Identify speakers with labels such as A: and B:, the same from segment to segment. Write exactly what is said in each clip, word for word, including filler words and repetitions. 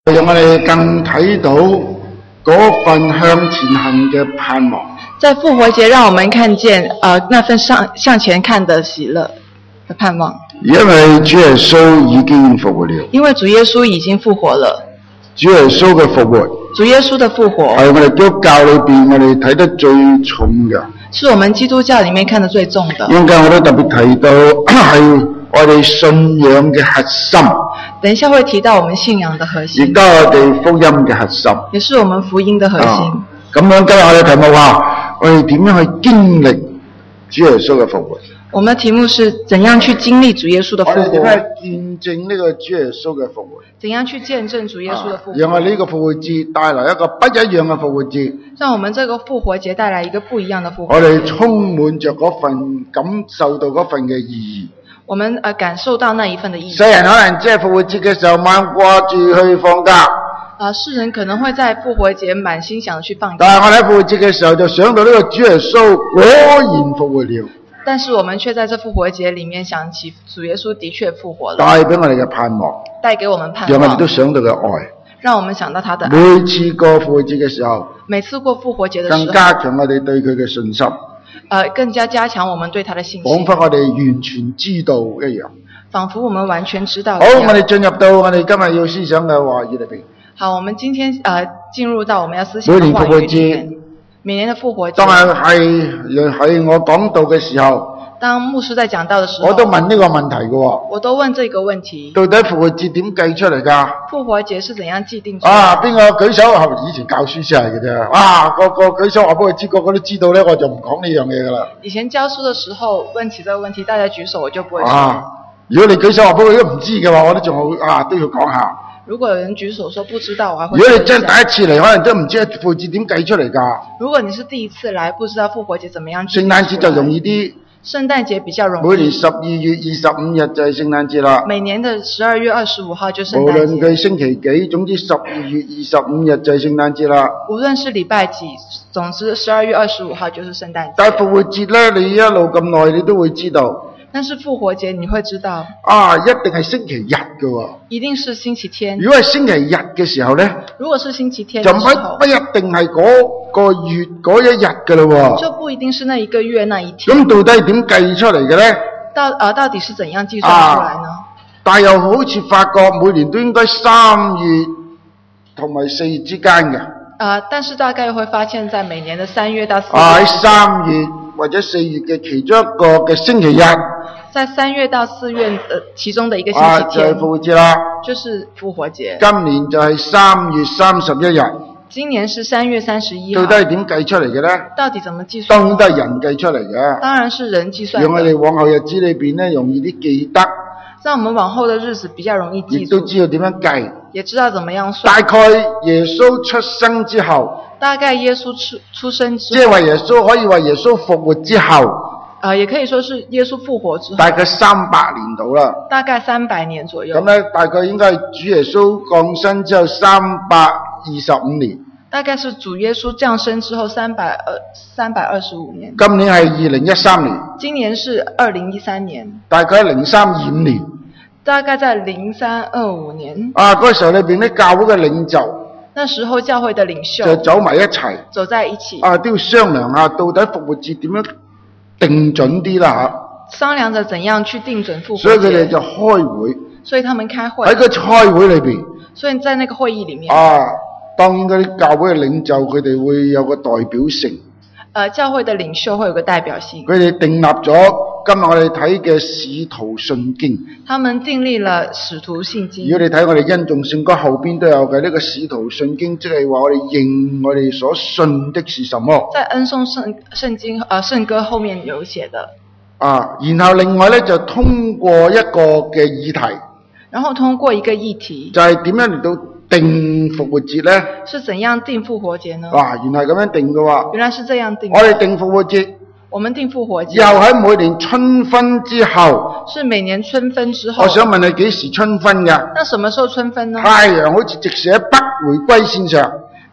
A: 讓我哋更睇到嗰份向前行嘅盼望。
B: 在復活節，讓我們看見呃那份上向前看的喜樂的盼望。
A: 因為主耶穌已經復活了。
B: 因為主耶穌已經復活了。
A: 主耶穌嘅復活，
B: 主耶穌的復活
A: 係我哋基督教裏邊我哋睇得最重嘅。
B: 是我們基督教裡面看得最重的。
A: 應該我都特別提到係我哋信仰嘅核心。
B: 等一下會提到我們信仰的核心。
A: 亦都係我哋福音嘅核心。
B: 也是我們福音的核心。
A: 咁、啊、樣今日我哋題目話，我哋點樣去經歷主耶穌嘅復活？
B: 我們的題目是怎樣去經歷主耶穌的復活？
A: 我哋點樣見證呢個主耶穌嘅復活？
B: 怎樣去見證主耶穌的復活？
A: 啊、讓我哋呢個復活節帶來一個不一樣嘅復活節。
B: 讓我們這個復活節帶來一個不一樣的復活。
A: 我哋充滿着嗰份感受到嗰份嘅意義。
B: 我們呃感受到那一份的意義。
A: 世人可能即係復活節嘅時候猛掛住去放假。
B: 啊，世人可能會在復活節滿心想去放假。
A: 但係我哋喺復活節嘅時候就想到呢個主耶穌果然復活了。
B: 但是我們卻在這復活節裡面想起主耶穌的確復活了，
A: 帶俾我哋嘅盼望，
B: 帶給我們盼望，
A: 讓我哋都想到嘅愛，
B: 讓我們想到他的愛。
A: 每次過復活節嘅時候，
B: 每次過復活節嘅時候，
A: 更加強我哋對佢嘅信心，
B: 呃，更加加強我們對他的信心，
A: 彷彿我哋完全知道一樣，
B: 仿佛我們完全知道一
A: 樣。好，
B: 樣。
A: 我哋進入到我哋今日要思想嘅話語裏邊。
B: 好，我們今天呃進入到我們要思想嘅話語裡面。每年的復活節，
A: 當係係喺我講道嘅時候，
B: 當牧師在講道的時候，
A: 我都問呢個問題嘅喎。
B: 我都問這個問題。
A: 到底復活節點計出嚟㗎？
B: 復活節是怎樣既定出來？
A: 啊，邊個舉手？以前教書先係嘅啫。哇，個個舉手話俾佢知，個個都知道咧，我就唔講呢樣嘢㗎啦。
B: 以前教書的時候問起這個問題，大家舉手，我就不會說。
A: 啊，如果你舉手話俾佢都唔知嘅話，我都仲好啊，都要講下。
B: 如果有人舉手說不知道，我還會。
A: 如果你真係第一次嚟，可能都唔知復活節點計出嚟㗎。
B: 如果你是第一次來，不知道復活節怎麼樣。
A: 聖誕節就容易啲。
B: 聖誕節比較容易。
A: 每年十二月二十五日就係聖誕節啦。
B: 每年的十二月二十五號就聖誕節。
A: 無論佢星期幾，總之十二月二十五日就係聖誕節啦。
B: 無論是禮拜幾，總之十二月二十五號就是聖誕節。
A: 但係復活節咧，你一路咁耐，你都會知道。
B: 但是復活節你會知道
A: 啊，一定係星期日㗎喎。
B: 一定是星期天。
A: 如果係星期日嘅時候咧，
B: 如果是星期天
A: 就不不一定係嗰個月嗰一日㗎啦喎。
B: 就不一定是那一個月那一天。
A: 咁到底點計出嚟嘅咧？
B: 到啊，到底是怎樣計算出來呢？啊、
A: 但係又好似發覺每年都應該三月同埋四月之間嘅。
B: 啊，但是大概會發現在每年的三月到四月。
A: 啊，喺三月或者四月嘅其中一個嘅星期日。
B: 在三月到四月呃其中的一個星期天，
A: 啊，就係復活節啦，
B: 就是復活節。
A: 今年就係三月三十一日。
B: 今年是三月三十一號。
A: 到底係點計出嚟嘅咧？
B: 到底怎麼計算？
A: 當然都係人計出嚟嘅。
B: 當然是人計算。
A: 讓我哋往後日子裏邊咧容易啲記得。
B: 讓我們往後的日子比較容易記住。
A: 亦都知道點樣計。
B: 也知道怎麼樣算。
A: 大概耶穌出生之後。
B: 大概耶穌出出生之後。
A: 即係話耶穌可以話耶穌復活之後。
B: 呃，也可以說是耶穌復活之後，
A: 大概三百年到啦。
B: 大概三百年左右。
A: 咁咧，大概應該係主耶穌降生之後三百二十五年。
B: 大概是主耶穌降生之後三百二三百二十五年。
A: 今年係二零一三年。
B: 今年是二零一三年。
A: 大概零三二五年。
B: 大概在零三二五年。
A: 啊，嗰時候裏邊啲教會嘅領袖。
B: 那時候教會的領袖
A: 就走埋一齊。
B: 走在一起。
A: 啊，都要商量下到底復活節點樣定準啲啦嚇，
B: 商量着怎樣去定準復活節。
A: 所以佢哋就開會。
B: 所以他們開會。
A: 喺個開會裏邊。
B: 所以在那個會議裡面。
A: 啊，當然嗰啲教會嘅領袖佢哋會有個代表性。
B: 呃，教會的領袖會有個代表性。
A: 佢哋訂立咗今日我哋睇嘅使徒信經。
B: 他們訂立了使徒信經。
A: 如果你睇我哋恩頌聖歌後邊都有嘅呢個使徒信經，即係話我哋認我哋所信的是什麼。
B: 在恩頌聖聖經呃聖歌後面有寫的。
A: 啊，然後另外咧就通過一個嘅議題。
B: 然後通過一個議題。就
A: 係點樣嚟到定復活節咧？
B: 是怎樣定復活節呢？
A: 啊，原來咁樣定嘅喎。
B: 原來是這樣定。
A: 我哋定復活節。
B: 我們定復活節。
A: 又喺每年春分之後。
B: 是每年春分之後。
A: 我想問你幾時春分㗎？
B: 那什麼時候春分呢？
A: 太陽好似直射喺北回歸線上。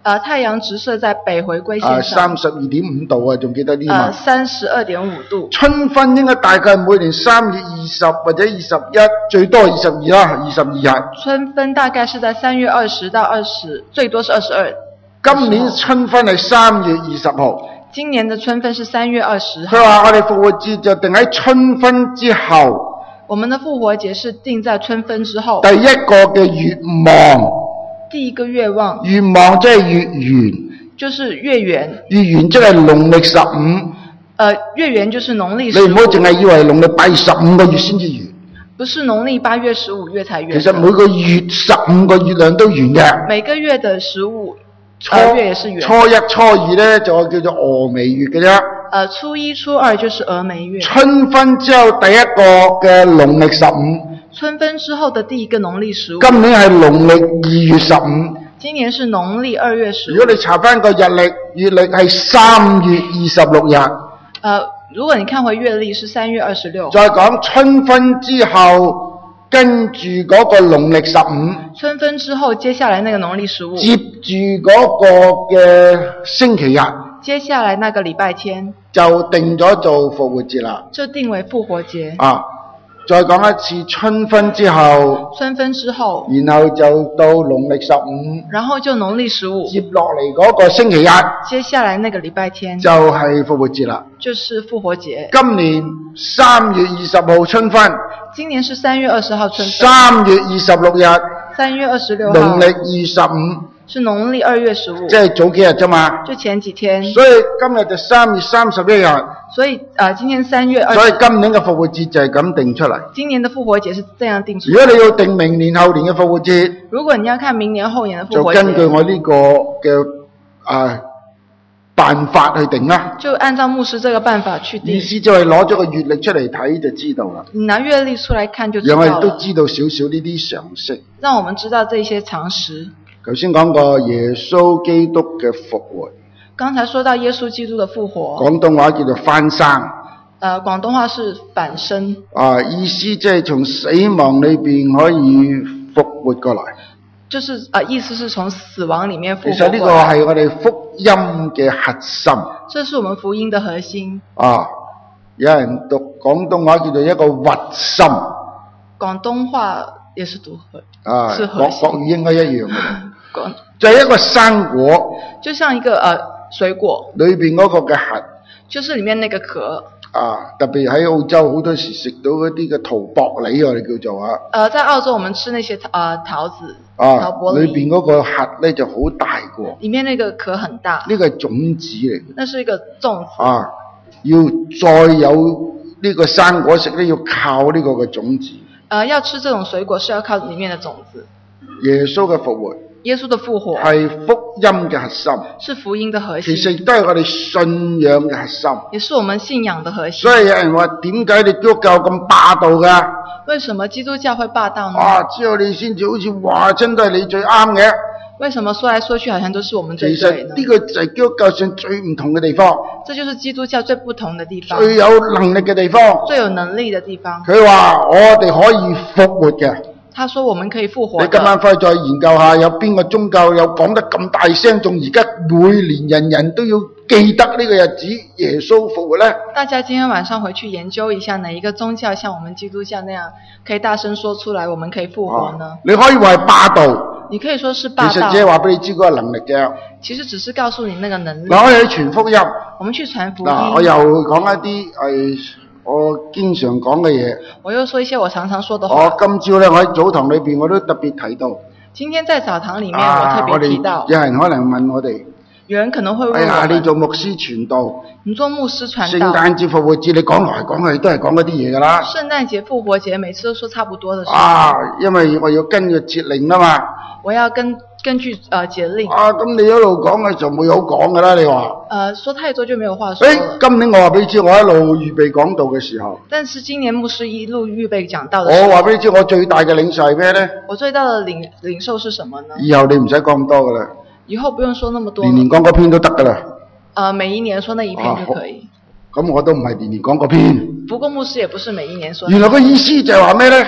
B: 呃，太陽直射在北回歸線
A: 啊，
B: 上，
A: 三十二點五度啊，仲記得呢
B: 呃，
A: 嘛？
B: 三十二點五度。
A: 春分應該大概每年三月二十或者二十一，最多二十二啦，二十二日。
B: 春分大概是在三月二十到二十，最多是二十二。
A: 今年春分係三月二十號。
B: 今年的春分是三月二十號。
A: 佢話我哋復活節就定喺春分之後。
B: 我們的復活節是定在春分之後。
A: 第一個嘅月望。
B: 第一個月望。
A: 月望即係月圓。
B: 就是月圓。
A: 月圓即係農曆十五。
B: 呃，月圓就是農曆十五。
A: 你唔好淨係以為農曆八月十五個月先至圓。不
B: 是農曆八月十五月才圓。
A: 其實每個月十五個月亮都圓嘅。
B: 每個月的十五。
A: 初
B: 月也是圓。
A: 初一、初二咧就叫做峨眉月嘅啫。
B: 呃，初一、初二就是峨眉月。
A: 春分之後第一個嘅農曆十五。
B: 春分之後的第一個農曆十五。
A: 今年係農曆二月十五。
B: 今年是農曆二月十五。
A: 如果你查翻個日曆，月曆係三月二十六日。
B: 呃，如果你看回月曆是三月二十六。
A: 再講春分之後。跟住嗰個農曆十五，
B: 春分之後，接下來那個農曆十五，
A: 接住嗰個嘅星期日，
B: 接下來那個禮拜天
A: 就定咗做復活節啦，
B: 就定為復活節。
A: 啊，再講一次春分之後，
B: 春分之後，
A: 然後就到農曆十五，
B: 然後就農曆十五，
A: 接落嚟嗰個星期日，
B: 接下來那個禮拜天
A: 就係復活節啦，
B: 就是復活節。
A: 今年三月二十號春分。
B: 今年是三月二十號春分。
A: 三月二十六日。
B: 三月二十六號。
A: 農曆二十五。
B: 是農曆二月十五。
A: 即係早幾日啫嘛。
B: 就前幾天。
A: 所以今日就三月三十一日。
B: 所以啊、呃，今天三月二十。
A: 所以今年嘅復活節就係咁定出嚟。
B: 今年的復活節是這樣定出嚟。
A: 如果你要定明年後年嘅復活節，
B: 如果你要看明年後年的復活節，
A: 就根據我呢個嘅啊。辦法去定啦，
B: 就按照牧師這個辦法去定。
A: 意思就係攞咗個月曆出嚟睇就知道啦。
B: 你拿月曆出來看就知道了。
A: 讓我哋都知道少少呢啲常識。
B: 讓我們知道這些常識。
A: 頭先講過耶穌基督嘅復活。
B: 剛才說到耶穌基督的復活。
A: 廣東話叫做翻生。
B: 呃，廣東話是反生。啊，
A: 意思即係從死亡裏邊可以復活過來。
B: 就是啊、呃，意思是從死亡裡面復活。
A: 其實呢個係我哋福音嘅核心。
B: 這是我們福音的核心。
A: 啊，有人讀廣東話叫做一個核心。
B: 廣東話也是讀核。
A: 啊，
B: 是核心。
A: 國語應該一樣嘅。
B: 廣
A: 就係一個生果。
B: 就像一個呃水果。
A: 裏邊嗰個嘅核。
B: 就是裡面那個殼。啊，
A: 特別喺澳洲好多時食到嗰啲嘅桃薄梨，我哋叫做啊。
B: 呃，在澳洲我們吃那些呃桃子。
A: 啊，裏邊嗰個核咧就好大個。裡
B: 面那個殼很大。
A: 呢個係種子嚟嘅。
B: 那是一個種子。啊，
A: 要再有呢個生果食咧，要靠呢個嘅種子。
B: 呃，要吃這種水果是要靠裡面的種子。
A: 耶穌嘅復活。
B: 耶穌的復活
A: 係福音嘅核心，
B: 是福音的核心，
A: 其實都係我哋信仰嘅核心，
B: 也是我們信仰的核心。
A: 所以有人話點解你基督教咁霸道㗎？
B: 為什麼基督教會霸道呢？
A: 啊，之後你先至好似話真係你最啱嘅。
B: 為什麼說來說去好像都是我們最對呢？
A: 其實呢個就係基督教上最唔同嘅地方。
B: 這就是基督教最不同的地方。
A: 最有能力嘅地方。
B: 最有能力的地方。
A: 佢話我哋可以復活嘅。
B: 他說我們可以復活。
A: 你今晚翻去再研究下，有邊個宗教有講得咁大聲，仲而家每年人人都要記得呢個日子耶穌復活呢？
B: 大家今天晚上回去研究一下，哪一個宗教像我們基督教那樣可以大聲說出來，我們可以復活呢？啊、
A: 你可以話係霸道，
B: 你可以說是霸道。
A: 其實只係話俾你知嗰個能力啫。
B: 其實只是告訴你那個能力。
A: 嗱，我哋去傳福音。
B: 我們去傳福音。
A: 嗱，我又講一啲係。我經常講嘅嘢，
B: 我又說一些我常常說的話。
A: 我今朝咧，我喺早堂裏邊我都特別提到。
B: 今天在早堂裡面，我特別提到。
A: 啊、有人可能問我哋，
B: 有人可能會問我。
A: 哎呀，你做牧師傳道，
B: 你做牧師傳道。
A: 聖誕節復活節，你講來講去都係講嗰啲嘢噶啦。
B: 聖誕節復活節，每次都說差不多的事。
A: 啊，因為我要跟個節令啊嘛。
B: 我要跟根據呃節令。
A: 啊，咁你一路講嘅就冇有講噶啦，你話？
B: 呃，說太多就沒有話說。
A: 誒，今年我話俾你知，我一路預備講道嘅時候。
B: 但是今年牧師一路預備講道嘅時候。
A: 我話俾你知，我最大嘅領受係咩咧？
B: 我最大嘅領領受是什麼呢？
A: 以後你唔使講咁多噶啦。
B: 以後不用說那麼多。
A: 年年講嗰篇都得噶啦。
B: 呃，每一年說那一篇就可以。
A: 咁、啊、我都唔係年年講嗰篇。
B: 不過牧師也不是每一年說。
A: 原來個意思就係話咩咧？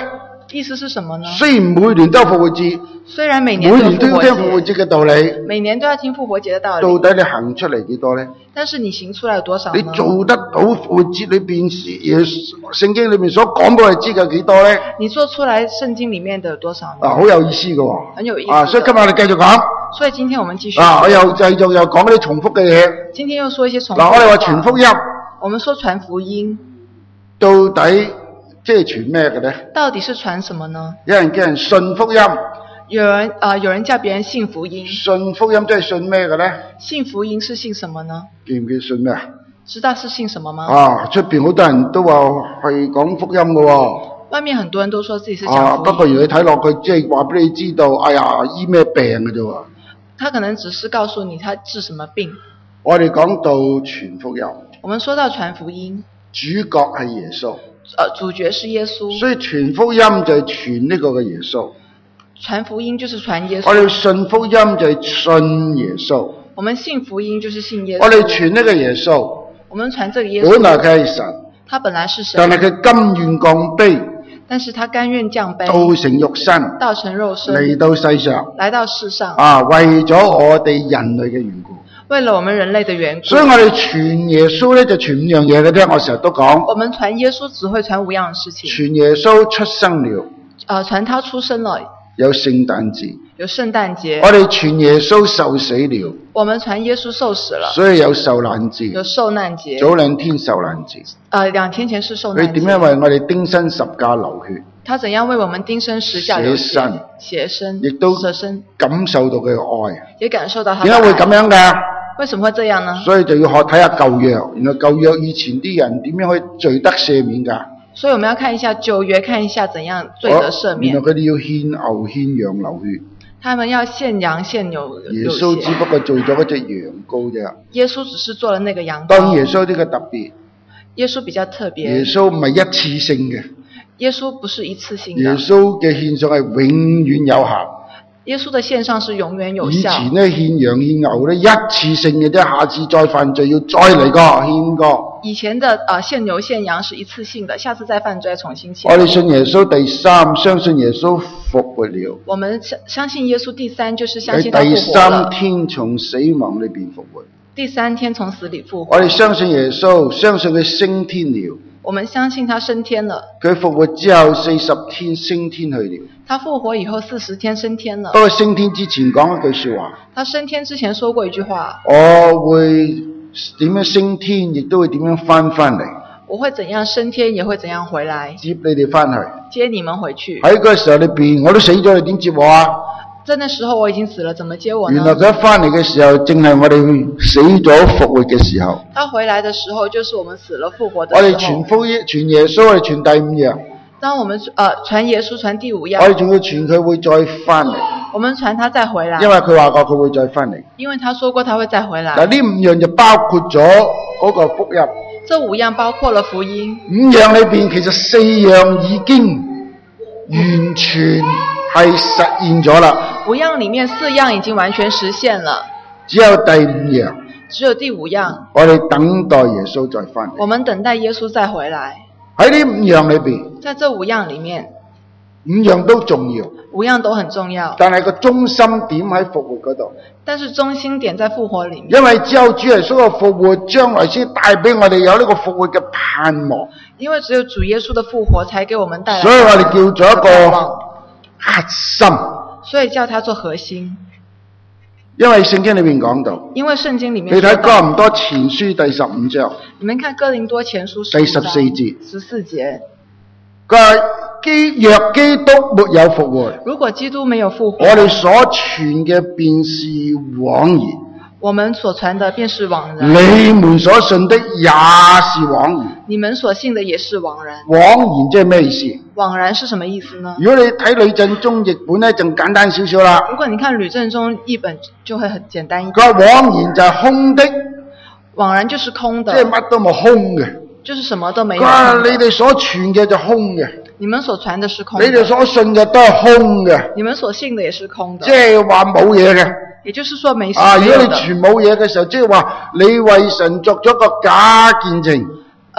B: 意思是什麼呢？
A: 雖然每年都有復活節，
B: 雖然每年
A: 每
B: 都有復活
A: 年都要聽復活
B: 節，
A: 節嘅道理，
B: 每年都要聽復活節的道理，
A: 到底你行出嚟幾多呢？
B: 但是你行出來有多少
A: 你
B: 呢？
A: 做得到復活節裏邊耶聖經裏面所講俾我哋知嘅幾多呢？
B: 你做出來聖經裡面的有多少呢？
A: 啊，好有意思嘅喎，
B: 很有意思
A: 啊，所以今日我哋繼續講。
B: 所以今天我們繼續
A: 啊，我又繼續又講啲重複嘅嘢。
B: 今天又說一些重複
A: 嗱，
B: 的話。
A: 我哋話傳福音，
B: 我們說傳福音，
A: 到底即係傳咩嘅呢？
B: 到底是傳什麼呢？
A: 有人叫人信福音，
B: 有人啊、呃，有人叫別人信福音。
A: 信福音即係信咩嘅呢？
B: 信福音是信什麼呢？
A: 記唔記得信咩啊？
B: 知道是信什麼嗎？
A: 啊，出邊好多人都話係講福音嘅喎。
B: 外面很多人都說自己是講
A: 啊，
B: 福音。
A: 不過如果你睇落去，即係話俾你知道，哎呀，醫咩病嘅啫喎。
B: 他可能只是告訴你他治什麼病。
A: 我哋講到傳福音，
B: 我們說到傳福音，
A: 主角係耶穌，
B: 呃，主角是耶穌，
A: 所以傳福音就係傳呢個嘅耶穌。
B: 傳福音就是傳耶
A: 我哋
B: 穌。
A: 信福音就係信耶穌。
B: 我們信福音就是信耶穌。
A: 我哋傳呢個耶穌，
B: 我們傳這個耶
A: 本來
B: 穌，
A: 佢係神，
B: 他本來是神，
A: 但係佢甘願降卑，
B: 但是他甘願降卑，
A: 道成肉身
B: 道成肉身，
A: 嚟到世上，
B: 來到世上，
A: 啊，為咗我哋人類嘅緣故。
B: 為了我們人類的緣故。
A: 所以我哋傳耶穌咧就傳五樣嘢嘅啫，我成日都講。
B: 我們傳耶穌只會傳五樣事情。
A: 傳耶穌出生了，
B: 呃，傳他出生了，
A: 有聖誕節。
B: 有聖誕節。
A: 我哋傳耶穌受死了，
B: 我們傳耶穌受死了，
A: 所以有受難節。
B: 有受難節。
A: 早兩天受難節。
B: 呃，兩天前是受難節。
A: 佢點樣為我哋釘身十架流血？
B: 他怎樣為我們釘身十架流血？
A: 捨身，
B: 捨身，
A: 亦都
B: 捨身，
A: 感受到佢嘅愛。
B: 也感受到他的愛。
A: 點解會咁樣㗎？
B: 為什麼會這樣呢？
A: 所以就要學睇下舊約，原來舊約以前啲人點樣去罪得赦免㗎？
B: 所以我們要看一下舊約，看一下怎樣罪得赦免。
A: 原來佢哋要獻牛獻羊流血。
B: 他們要獻羊獻牛流血。
A: 耶穌只不過做咗嗰隻羊羔啫。
B: 耶穌只是做了那個羊羔。
A: 當然耶穌呢個特別。
B: 耶穌比較特別。
A: 耶穌唔係一次性嘅。
B: 耶穌不是一次性的。
A: 耶穌嘅獻上係永遠有效。
B: 耶穌的獻上是永遠有效。
A: 以前咧獻羊獻牛咧一次性嘅啫，下次再犯罪要再嚟過獻過。
B: 以前的啊、呃、獻牛獻羊是一次性的，下次再犯罪重新獻。
A: 我哋信耶穌第三，相信耶穌復活了。
B: 我們相相信耶穌第三就是相信
A: 喺第
B: 他復活
A: 三
B: 了。
A: 天從死亡裏邊復活。
B: 第三天從死裏復活。
A: 我哋相信耶穌，相信佢升天了。
B: 我們相信他升天了。
A: 佢復活之後四十天升天去了。
B: 他復活以後四十天升天了。
A: 不過升天之前講一句說話。
B: 他升天之前說過一句話。
A: 我會點樣升天，亦都會點樣翻翻嚟。
B: 我會怎樣升天，也會怎樣回來。
A: 接你哋翻去。
B: 接你們回去。
A: 喺嗰個時候裏邊，我都死咗，你點接我啊？
B: 在那時候我已經死了，怎麼接我呢？
A: 原來佢一翻嚟嘅時候，正係我哋死咗復活嘅時候。
B: 他回來的時候，就是我們死了復活的時候。
A: 我哋傳福音，傳耶穌，我哋傳第五樣。
B: 當我們呃傳耶穌傳第五樣。
A: 我哋仲要傳佢會再翻嚟。
B: 我們傳他再回來。
A: 因為佢話過佢會再翻嚟。
B: 因為他說過他會再回來。
A: 嗱，呢五樣就包括咗嗰個福音。
B: 這五樣包括了福音。
A: 五樣裏邊其實四樣已經完全係實現咗啦。
B: 五樣裡面四樣已經完全實現了。
A: 只有第五樣。
B: 只有第五樣。
A: 我哋等待耶穌再翻嚟。
B: 我們等待耶穌再回來。
A: 喺呢五樣裏邊。
B: 在這五樣裡面。
A: 五樣都重要。
B: 五樣都很重要。
A: 但係個中心點喺復活嗰度。
B: 但是中心點在復活裡面。
A: 因為只有主耶穌嘅復活，將來先帶俾我哋有呢個復活嘅盼望。
B: 因為只有主耶穌的復活，才給我們帶來。
A: 所以我哋叫做一個核心。
B: 所以叫它做核心。
A: 因為聖經裏面講到。
B: 因為聖經裡面。
A: 你睇哥林多前書第十五章。
B: 你們看哥林多前書
A: 第十四節。
B: 十四節。
A: 佢話基若基督沒有復活，
B: 如果基督沒有復活，
A: 我哋所傳嘅便是枉然。
B: 我們所傳的便是枉然。
A: 你們所信的也是枉然。
B: 你們所信的也是枉然。
A: 枉然即係咩意思？
B: 枉然是什麼意思呢？
A: 如果你睇呂振中譯本咧，就簡單少少啦。
B: 如果你看呂振中譯本，就會很簡單一點。
A: 佢話枉然就係空的，
B: 枉然就是空的，
A: 即係乜都冇空嘅。
B: 就是什麼都沒有。
A: 佢話你哋所傳嘅就空嘅。
B: 你們所傳的是空的。
A: 你哋所信嘅都係空嘅。
B: 你們所信的也是空的。
A: 即係話冇嘢嘅。
B: 也就是說沒事。
A: 啊，如果你傳冇嘢嘅時候，即係話你為神作咗個假見證。
B: 呃，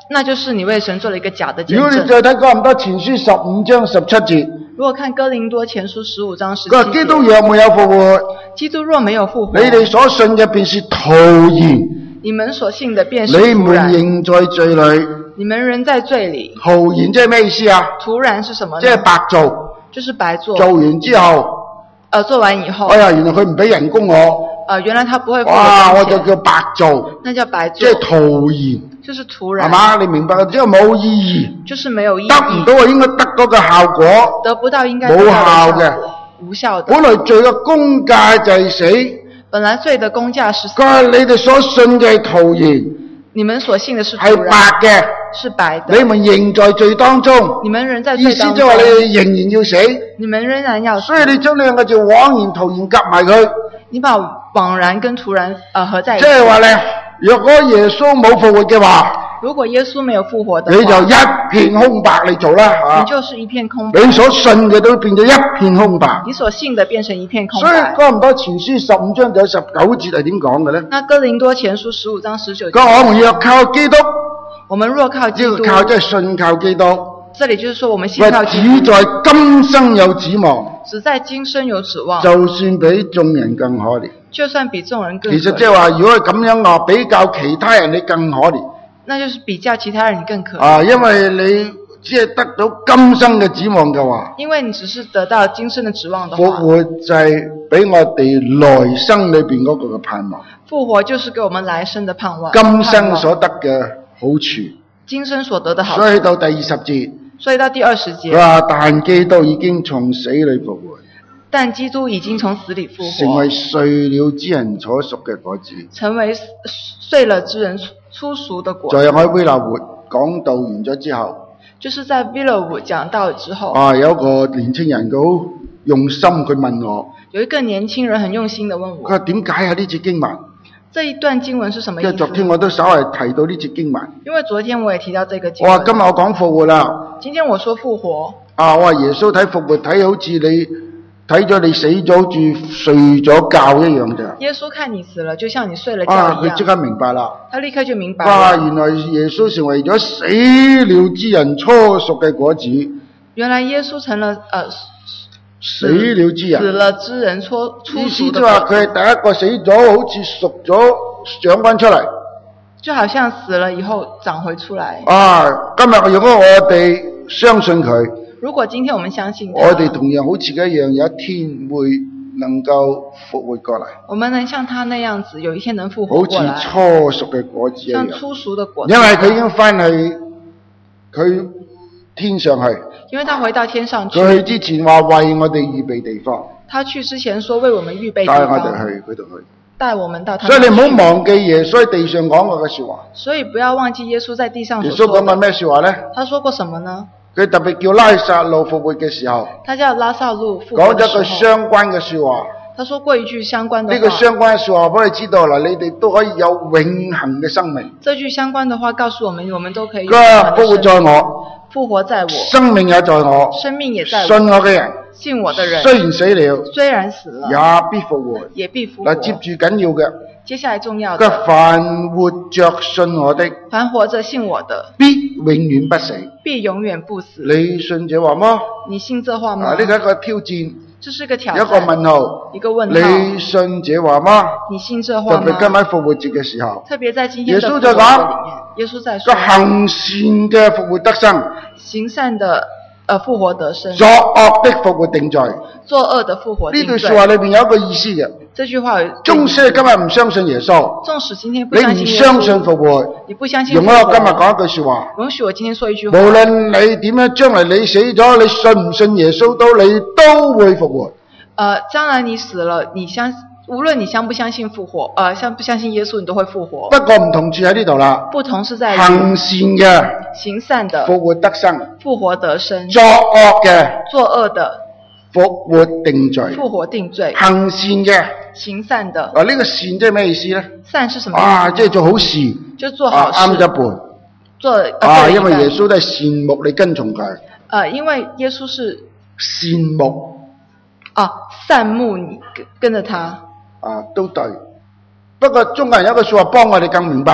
B: 那就是你為神做了一個假的見
A: 如果你
B: 證。
A: 再睇哥林多前書十五章十七節，
B: 如果看哥林多前書十五章十七
A: 佢話基督
B: 節，
A: 若沒有復活，
B: 基督若沒有復活，
A: 你哋所信嘅便是徒然，
B: 你們所信的便是
A: 你們
B: 徒然，
A: 仍在罪裏。
B: 你們仍在罪裏。
A: 徒然即係咩意思啊？
B: 徒然是什麼呢？
A: 即係白做，
B: 就是白做。
A: 做完之後，
B: 呃，做完以後，
A: 哎呀，原來佢唔俾人工我，
B: 呃，原來他不會付
A: 哇，
B: 我金錢，
A: 我就叫白做，
B: 那叫白
A: 即
B: 做，
A: 係徒然，
B: 就是徒然，
A: 係嘛？你明白嘅，即係冇意義，
B: 就是沒有意
A: 得唔
B: 義，
A: 到我應該得嗰個效果，
B: 得不到應該
A: 冇
B: 得到
A: 效嘅
B: 的效果，無效的。
A: 本來罪嘅工價就係死，
B: 本來罪的工價是死，
A: 佢話你哋所信嘅係徒然，
B: 你們所信的是
A: 係白
B: 徒然，
A: 嘅，
B: 是白的。
A: 你們仍在罪當中，
B: 你們仍在
A: 意
B: 罪當中
A: 思即係話，你哋仍然要死，
B: 你們仍然要死
A: 所以你將兩個字枉然徒然夾埋佢，
B: 你把枉然跟徒然呃合在一起。
A: 即係話咧，若果耶穌冇復活嘅話，
B: 如果耶穌沒有復活的
A: 你就
B: 話，
A: 一片空白嚟做啦吓。
B: 你就是一片空白，
A: 你所信嘅都變咗一片空白。
B: 你所信的變成一片空
A: 所以
B: 白。
A: 哥林多前書十五章有十九節係點講嘅咧？
B: 那哥林多前書十五章十九
A: 佢話我們
B: 節，
A: 若靠基督，
B: 我們若靠基督，
A: 呢個靠即係信靠基督，
B: 這裡就是說我們信
A: 佢
B: 靠基督，
A: 只在今生有指望，
B: 只在今生有指望，
A: 就算比眾人更可憐。
B: 就算比眾人更
A: 其實
B: 可憐，
A: 即係話，如果係咁樣話，比較其他人你更可憐
B: 那就是比較其他人你更可憐，
A: 啊，因為你只係得到今生嘅指望嘅話，
B: 因為你只是得到今生的指望的話，
A: 復活就係俾我哋來生裏邊嗰個嘅盼望，
B: 復活就是給我們來生的盼望，
A: 今生
B: 盼望
A: 所得嘅好處。
B: 今生所得的好處。
A: 所以到第二十節，
B: 所以到第二十節，
A: 佢話但基督已經從死裏復活，
B: 但基督已經從死裡復
A: 成
B: 活，
A: 為睡了之人所屬嘅果子。
B: 成為睡了之人初熟的果子。
A: 在喺威納活講道完咗之後，
B: 就是在 Villa 講道之後，
A: 啊有一個年青人佢好用心佢問我，
B: 有一個年輕人很用心地問我，
A: 佢話點解啊呢節經文？
B: 這一段經文是什麼意思？
A: 因為昨天我都稍為提到呢節經文，
B: 因為昨天我也提到這個經文。
A: 我話今日我講復活啦，
B: 今天我說復活，
A: 啊我話耶穌睇復活睇好似你睇咗你死咗好似睡咗覺一樣咋。
B: 耶穌看你死了，就像你睡了覺
A: 啊
B: 一樣。
A: 佢即刻明白啦。
B: 他立刻就明白
A: 哇！
B: 了，
A: 原來耶穌成為咗死了之人初熟嘅果子，
B: 原來耶穌成了呃
A: 死了之
B: 死
A: 人。
B: 了之人初初
A: 意思
B: 熟的
A: 即係話
B: 果子，
A: 佢係第一個死咗，好似熟咗長翻出嚟。
B: 就好像死了以後長回出來。
A: 啊！今日如果我哋相信佢，
B: 如果今天我們相信他，
A: 我哋同樣好似佢一樣，有一天會能夠復活過嚟，
B: 我們能像他那樣子，有一天能復活
A: 好
B: 過來，
A: 似初熟嘅果子一樣。
B: 像初熟的果子。
A: 因為佢已經翻去佢天上去，
B: 因為他回到天上去，
A: 佢去之前話為我哋預備地方，
B: 他去之前說為我們預備地
A: 帶我
B: 方，
A: 哋去嗰度去。
B: 帶我們到他
A: 所以你唔
B: 那裡去。
A: 好忘記耶穌喺地上講過嘅說話。
B: 所以不要忘記耶穌在地上
A: 耶
B: 所說的。
A: 穌講過咩說話呢？
B: 他說過什麼呢？
A: 佢特別叫拉撒路復活嘅時候，
B: 他叫拉撒路復活
A: 講咗句
B: 的時候，
A: 相關嘅說話。
B: 他說過一句相關的話。
A: 呢個相關嘅說話，俾你知道啦，你哋都可以有永恆嘅生命。
B: 這句相關的話告訴我們，我們都可以有
A: 佢話復活
B: 永恆的生命
A: 在我，
B: 復活在我，
A: 生命也在我，
B: 生命也在我。
A: 信我嘅人，
B: 信我的人，
A: 雖然死了，
B: 雖然死了，
A: 也必復活。
B: 也必復
A: 嗱，接
B: 活。
A: 住緊要嘅，
B: 接下來重要
A: 佢
B: 的，
A: 話凡活着信我的，
B: 凡活着信我的，
A: 必永遠不死。
B: 必永遠不死。
A: 你信這話麼？
B: 你信這話嗎？
A: 啊，呢個係一個挑戰，
B: 這是個挑
A: 一個
B: 戰，
A: 問號。
B: 一個問號。
A: 你信這話嗎？
B: 你信這
A: 特
B: 話
A: 別今
B: 嗎？
A: 晚復活節嘅時候，
B: 特別在今天的
A: 耶穌
B: 復活節
A: 在講
B: 裡面，耶穌在
A: 個
B: 說，
A: 行善嘅復活得生，
B: 行善的，呃，復活得生，
A: 作惡的復活定罪。
B: 作惡的復活
A: 呢
B: 定罪。
A: 句說話裏邊有一個意思嘅。
B: 這句話有，
A: 縱使今日唔相信耶穌，
B: 縱使今天不
A: 你
B: 相信耶
A: 唔相信
B: 穌，
A: 復活，
B: 你不相信
A: 容
B: 復活，
A: 我今日講一句說話。
B: 容許我今天說一句
A: 無
B: 話，
A: 論你點樣，將來你死咗，你信唔信耶穌都，你都會復活。
B: 呃，將來你死了，你相無論你相不相信復活，呃，相不相信耶穌，你都會復活。
A: 不過唔同處喺呢度啦，
B: 不同是在於
A: 行善嘅
B: 行善的
A: 復活得生，
B: 復活得生，
A: 作惡嘅
B: 作惡的
A: 復活定罪。
B: 復活定罪。
A: 行善嘅
B: 行善的
A: 嗱，呢個善即係咩意思咧？
B: 善是什麼意思？
A: 啊，即係做好事，
B: 就做
A: 啊
B: 好事，
A: 啱一半。
B: 做呃
A: 啊，
B: 對一半
A: 因為耶穌都係善目，你跟從佢。
B: 呃，因為耶穌是
A: 善目
B: 啊善目，你跟跟着他。
A: 啊，都對。不過中國人有一個說話幫我哋更明白。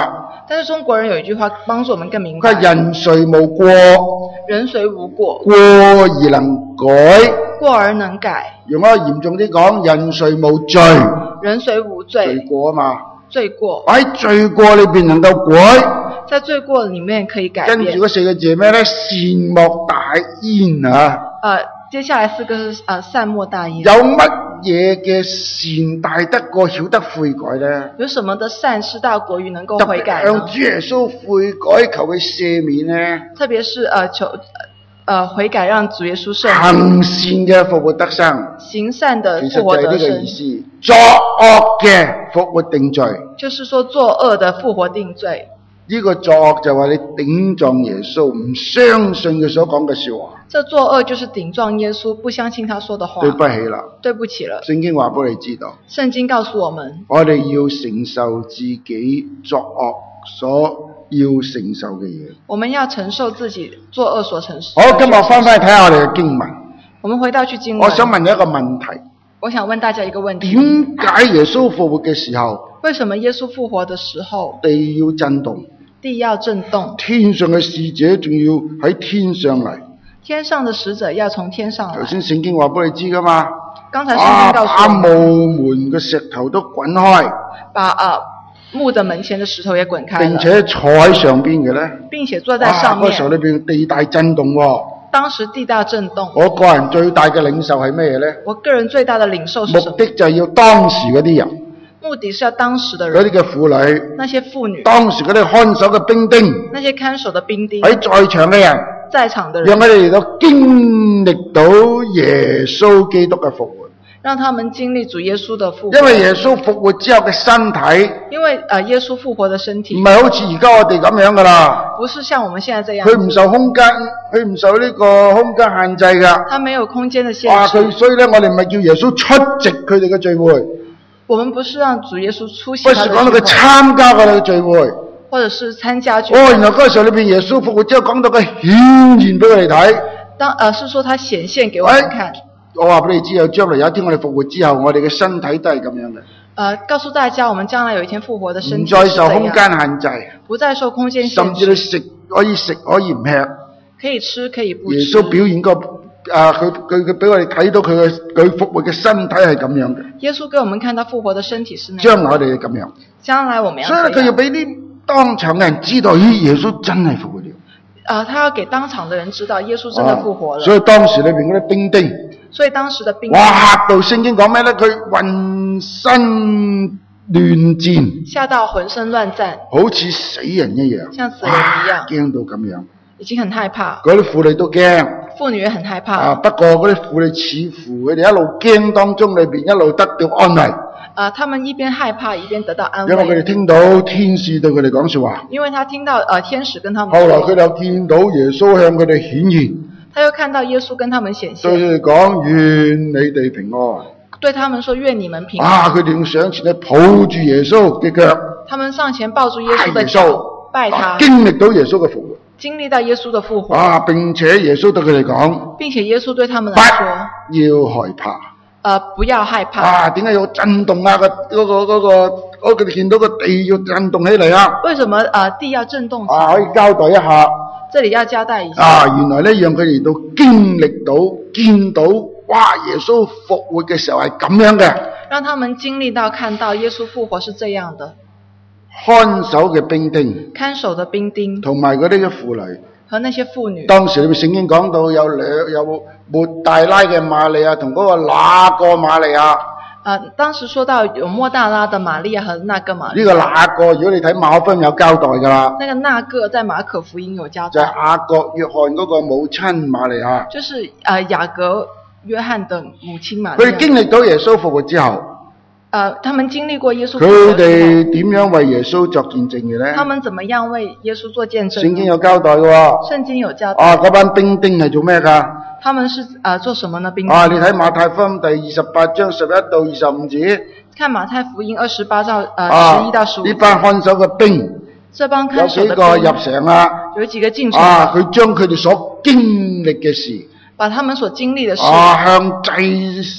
B: 但是中国人有一句話幫助我們更明白，
A: 佢話人誰無過，
B: 人誰無過，
A: 過而能改。
B: 過而能改。
A: 用一個嚴重啲講，人誰無罪，
B: 人誰無
A: 罪
B: 罪，
A: 過啊嘛。
B: 罪過。
A: 喺罪過裏邊能夠改，
B: 在罪過裡面可以改變。
A: 跟住嗰四個字係咩咧？善莫大焉啊！
B: 呃，接下來四個是呃善莫大焉。
A: 有乜嘢嘅善大得過曉得悔改咧？
B: 有什麼的善是大過於能夠
A: 特
B: 悔改呢？
A: 別向主耶穌悔改，求佢赦免咧。
B: 特別是呃求呃悔改，讓主耶穌赦免。
A: 行善嘅復活得生，
B: 行善的
A: 其實就
B: 復活得
A: 係呢個意
B: 生，
A: 思。作惡嘅復活定罪，
B: 就是說作惡的復活定罪。
A: 呢、個作惡就話你頂撞耶穌，唔相信佢所講嘅說話。
B: 這作惡就是頂撞耶穌，不相信他說的話。
A: 對不起啦，
B: 對不起了。
A: 聖經話俾你知道，
B: 聖經告訴我們，
A: 我哋要承受自己作惡所要承受嘅嘢。
B: 我們要承受自己作惡所承受。
A: 好，今日翻返去睇下我哋嘅經文。
B: 我們回到去經文。
A: 我想問你一個問題：
B: 我想問大家一個問題：
A: 點解耶穌復活嘅時候，
B: 為什麼耶穌復活的時候，
A: 地要震動，
B: 地要震動，
A: 天上嘅使者仲要喺天上嚟？
B: 天上的使者要從天上來？
A: 頭先聖經話俾你知噶嘛？
B: 剛才聖
A: 啊，
B: 經告訴
A: 把
B: 我們，
A: 墓門嘅石頭都滾開，
B: 把啊墓的門前的石頭也滾開了，
A: 並且坐喺上邊嘅咧。
B: 並且坐在上面。
A: 嗰時候裏邊地大震動喎。
B: 當時地大震動。
A: 我個人最大嘅領受係咩咧？
B: 我個人最大的領受是什麼？
A: 目的就係要當時嗰啲人，
B: 目的是要當時的
A: 嗰
B: 人，
A: 啲嘅婦女，
B: 那些婦女，
A: 當時嗰啲看守嘅兵丁，
B: 那些看守的兵丁，
A: 喺在場嘅人，
B: 在場的人，
A: 讓佢哋嚟到經歷到耶穌基督嘅復活。
B: 讓他們經歷主耶穌的復活。
A: 因為耶穌復活之後嘅身體，
B: 因為呃耶穌復活的身體
A: 唔係好似而家我哋咁樣噶啦。
B: 不是像我們現在這樣，
A: 佢唔受空間，佢唔受呢個空間限制噶。
B: 他沒有空間的限
A: 哇！
B: 制。
A: 佢所以咧，我哋唔係叫耶穌出席佢哋嘅聚會，
B: 我們不是讓主耶穌出席
A: 不是講到佢
B: 他的聚會，
A: 參加佢哋嘅聚會。
B: 或者是參加聚
A: 哦，
B: 會。
A: 原來嗰個時候裏邊耶穌復活之後講到佢顯現俾佢哋睇。
B: 當呃是說他顯現給我們看。
A: 我話俾你知，有將來有一天我哋復活之後，我哋嘅身體都係咁樣嘅，
B: 呃，告訴大家，我們將來有一天復活的身
A: 唔
B: 體
A: 再受空
B: 是這樣，
A: 間限制，
B: 不再受空間限
A: 甚至你
B: 制，
A: 食可以食可以唔吃。
B: 可以吃可以不
A: 耶
B: 吃。
A: 穌表現個啊，佢佢佢俾我哋睇到佢嘅佢復活嘅身體係咁樣嘅，
B: 耶穌給我們看到復活的身體是那樣。
A: 將來我哋係咁樣。
B: 將來我們要
A: 所以咧，佢要俾啲當場嘅人知道，咦，耶穌真係復活了。
B: 呃，他要給當場的人知道耶穌真的復活了。
A: 啊所以當時裏邊嗰啲兵丁，
B: 所以當時的兵丁
A: 哇，嚇到聖經講咩咧？佢渾身亂戰，
B: 嚇到渾身亂戰，
A: 好似死人一樣，
B: 像死人一樣，
A: 驚到咁樣。
B: 已經很害怕。
A: 嗰啲婦女都驚。
B: 婦女也很害怕。
A: 啊，不過嗰啲婦女似乎佢哋一路驚當中裏邊一路得到安慰。
B: 啊，他們一邊害怕一邊得到安慰。
A: 因為佢哋聽到天使對佢哋講說話。
B: 因為他聽到呃天使跟他們
A: 後來
B: 說。
A: 佢哋又見到耶穌向佢哋顯現。
B: 他又看到耶穌跟他們顯現。
A: 對佢哋講，願你哋平安。
B: 對他們說，願你們平安。
A: 啊，佢哋用上前去抱住耶穌嘅腳。
B: 他們上前抱住耶穌的
A: 耶穌
B: 腳，拜他。
A: 啊，經歷到耶穌嘅復活。
B: 經歷到耶穌的復活。
A: 啊，並且耶穌對佢哋講，
B: 並且耶穌對他們來說，
A: 不要害怕。
B: 呃，不要害怕。
A: 啊，點解要震動啊？個嗰個嗰個，我佢哋見到個地要震動起嚟啊！
B: 為什麼呃地要震動起來？
A: 啊，可以交代一下。
B: 這裡要交代一下。
A: 啊，原來咧讓佢哋都經歷到、見到，哇！耶穌復活嘅時候係咁樣嘅。
B: 讓他們經歷到、看到耶穌復活是這樣的。
A: 看守嘅兵丁，
B: 看守的兵丁，
A: 同埋嗰啲嘅婦女，
B: 和那些婦女。
A: 當時你聖經講到有兩有抹大拉嘅瑪利亞同嗰個那個瑪利亞。
B: 啊、呃，當時說到有抹大拉的瑪利亞和那個瑪利亞。
A: 呢個那個，如果你睇馬可福音有交代噶啦。
B: 那個那個在馬可福音有交代。
A: 就係雅各約翰嗰個母親瑪利亞。
B: 就是呃雅各約翰的母親瑪利亞。
A: 佢哋經歷到耶穌復活之後。
B: 呃，他們經歷過耶穌復活。
A: 佢哋點樣為耶穌作見證嘅咧？
B: 他們怎麼樣為耶穌做見證？
A: 聖經有交代嘅喎。
B: 聖經有交代。
A: 啊，嗰班兵丁係做咩噶？
B: 他們是呃做什麼呢？兵丁。
A: 啊，你睇馬太福音第二十八章十一到二十五節。
B: 看馬太福音二十八章呃
A: 啊，
B: 十一到十五節。
A: 呢班看守嘅兵。
B: 這幫看守的兵。
A: 有幾個入城啊？
B: 有幾個進城。
A: 啊，佢將佢哋所經歷嘅事。
B: 把他們所經歷的事。
A: 啊，向祭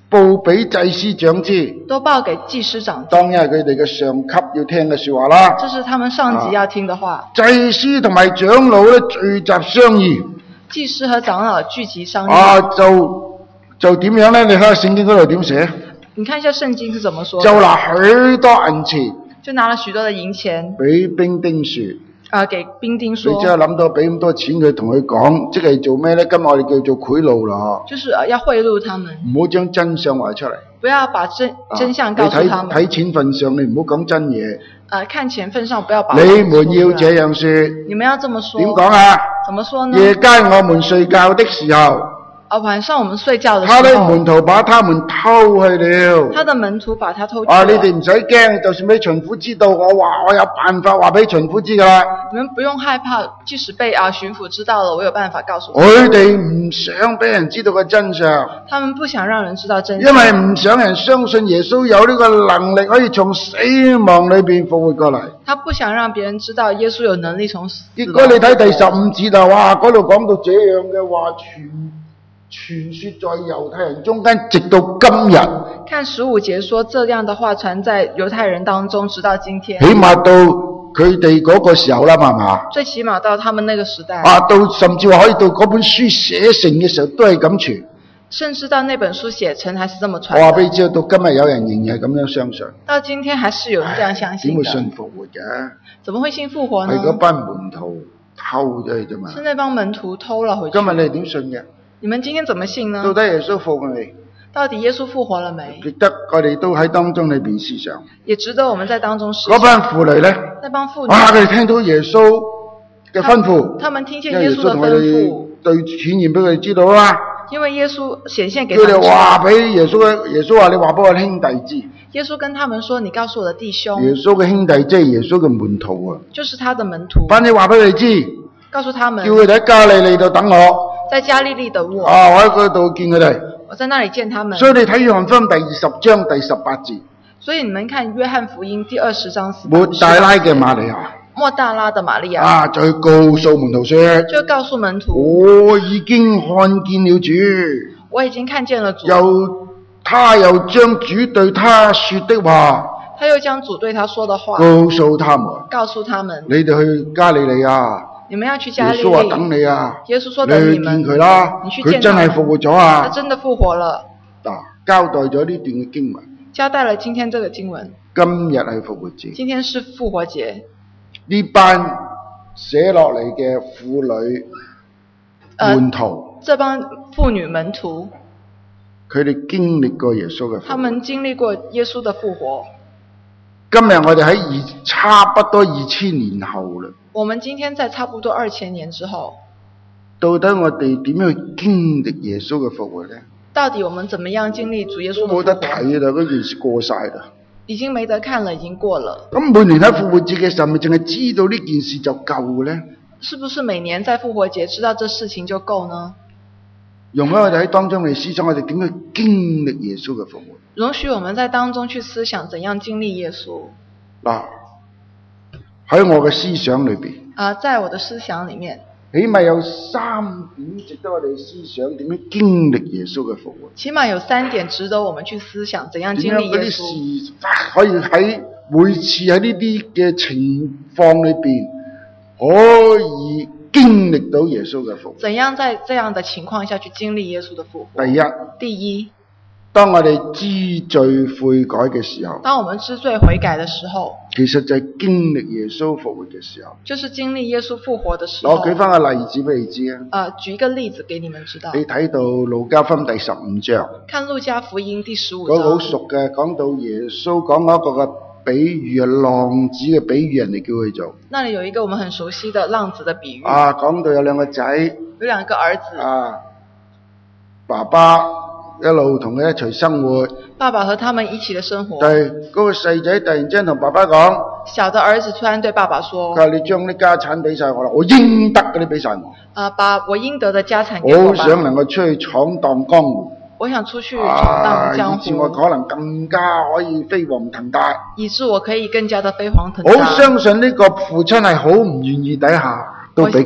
A: 報俾祭司長知，
B: 都報給祭司長知。
A: 當日係佢哋嘅上級要聽嘅說話啦。
B: 這是他們上級要聽的話。
A: 啊、祭司同埋長老咧聚集商議。
B: 祭司和長老聚集商議。
A: 啊，就就點樣咧？你睇下聖經嗰度點寫？
B: 你看一下聖經是怎麼說？
A: 就拿許多銀錢，
B: 就拿了許多的銀錢，
A: 俾兵丁說。
B: 啊、呃，給兵丁說。
A: 你即係諗到俾咁多錢佢，同佢講，即係做咩咧？今日我哋叫做賄賂啦，
B: 就是要賄賂他們。
A: 唔好將真相話出嚟。
B: 不要把真真相告訴他們。
A: 睇睇錢份上，你唔好講真嘢。
B: 呃，看錢份上不要把。
A: 你們要這樣說。
B: 你們要這麼說。
A: 點講啊？
B: 怎麼說呢？
A: 夜間我們睡覺的時候。
B: 啊，晚上我們睡覺的時候。
A: 他的門徒把他們偷去了。
B: 他的門徒把他偷去了。
A: 啊，你哋唔使驚，就算俾巡撫知道，我話我有辦法話俾巡撫知噶啦。
B: 你們不用害怕，即使被啊巡撫知道了，我有辦法告訴
A: 佢哋唔想俾人知道個真相。
B: 他們不想讓人知道真相。
A: 因為唔想人相信耶穌有呢個能力可以從死亡裏邊復活過嚟。
B: 他不想讓別人知道耶穌有能力從死。
A: 結果你睇第十五節啦，哇，嗰度講到這樣嘅話，傳傳說在猶太人中間，直到今日。
B: 看十五節說這樣的話傳在猶太人當中，直到今天。
A: 起碼到佢哋嗰個時候啦，係嘛？
B: 最起碼到他們那個時代。
A: 啊，到甚至話可以到嗰本書寫成嘅時候，都係咁傳。
B: 甚至到那本書寫成，還是這麼傳。
A: 我話俾你知道，到今日有人仍然係咁樣相信。
B: 到今天還是有人這樣相信的。
A: 點會信復活嘅？
B: 怎麼會信復活呢？
A: 係嗰班門徒偷咗去啫嘛。
B: 是那幫門徒偷了回去。
A: 今日你係點信嘅？
B: 你們今天怎麼信呢？
A: 到底耶穌復活未？
B: 到底耶穌復活了沒？
A: 值得我哋都喺當中裏邊思想。
B: 也值得我們在當中思想。
A: 嗰班婦女咧？
B: 那幫婦女。
A: 哇！佢哋聽到耶穌嘅吩咐。
B: 他們聽見耶穌的吩咐。
A: 對，顯現俾佢哋知道啦。
B: 因為耶穌顯現給他們。
A: 佢哋話俾耶穌嘅，耶穌話你話俾我兄弟知。
B: 耶穌跟他們說：你告訴我的弟兄。
A: 耶穌嘅兄弟即係耶穌嘅門徒啊。
B: 就是他的門徒。
A: 反正話俾佢哋知。
B: 告訴他們。
A: 叫佢哋喺加利利度等我。
B: 在加利利等我。
A: 啊，我喺嗰度見佢哋。
B: 我在那裡見他們。
A: 所以你睇約翰福音第二十章第十八節。
B: 所以你們看約翰福音第二十章十八節。
A: 抹大拉嘅瑪利亞。
B: 抹大拉的瑪利亞。
A: 啊，就告訴門徒說。
B: 就告訴門徒。
A: 我已經看見了主。
B: 我已經看見了主。
A: 又，他又將主對他說的話。
B: 他又將主對他說的話。
A: 告訴他們。
B: 告訴他們。
A: 你哋去加利利啊。
B: 你們要去加利利。
A: 耶穌話等你啊。
B: 耶穌說等你們。
A: 你去見佢啦。
B: 你去見他。
A: 佢真係復活咗啊。
B: 他真的復活了。
A: 嗱，交代咗呢段嘅經文。
B: 交代了今天這個經文。
A: 今日係復活節。
B: 今天是復活節。呢
A: 班寫落嚟嘅婦女門徒。
B: 呃、這幫婦女門徒。
A: 佢哋經歷過耶穌嘅復活。
B: 他們經歷過耶穌的復活。
A: 今日我哋喺二差不多二千年後啦。
B: 我們今天在差不多二千年之後，
A: 到底我哋點樣去經歷耶穌嘅復活呢？
B: 到底我們怎麼樣經歷主耶穌的復活？
A: 冇得睇啦，嗰件事過晒啦。
B: 已經沒得看了，已經過了。
A: 咁每年喺復活節嘅時候，咪淨係知道呢件事就夠呢？
B: 是不是每年在復活節知道這事情就夠呢？
A: 容許我哋喺當中嚟思想，我哋點去經歷耶穌嘅復活？
B: 容許我們在當中去思想，怎樣經歷耶穌？
A: 嗱，喺我嘅思想裏邊，
B: 啊，在我的思想裏面，
A: 起碼有三點值得我哋思想，點樣經歷耶穌嘅復活？
B: 起碼有三點值得我們去思想，怎樣經歷耶穌？點樣嗰啲
A: 事可以喺每次喺呢啲嘅情況裏邊，可以經歷到耶穌嘅復活？
B: 怎樣在這樣的情況下去經歷耶穌的復活？
A: 第一，
B: 第一。
A: 當我哋知罪悔改嘅時候，
B: 當我們知罪悔改的時候，
A: 其實就係經歷耶穌復活嘅時候，
B: 就是經歷耶穌復活的時候。
A: 我舉翻個例子俾你知啊。
B: 呃，舉一個例子給你們知道。
A: 你睇到路加福音第十五章，
B: 看路加福音第十五章，
A: 嗰個好熟嘅，講到耶穌講嗰個嘅比喻啊，浪子嘅比喻，人哋叫佢做。
B: 那裡有一個我們很熟悉的浪子的比喻。
A: 啊，講到有兩個仔，
B: 有兩個兒子。
A: 啊，爸爸。一路同佢一齊生活，
B: 爸爸和他們一起的生活。
A: 對，嗰個細仔突然之間同爸爸講，
B: 小的兒子突然對爸爸說：
A: 佢話你將啲家產俾晒我啦，我應得嗰啲俾晒我。
B: 啊，把我應得的家產給我吧。
A: 我好想能夠出去闖蕩江湖。
B: 我想出去闖蕩江湖。
A: 啊，以致我可能更加可以飛黃騰達。
B: 以致我可以更加的飛黃騰達。
A: 我相信呢個父親係好唔願意底下都俾佢啦。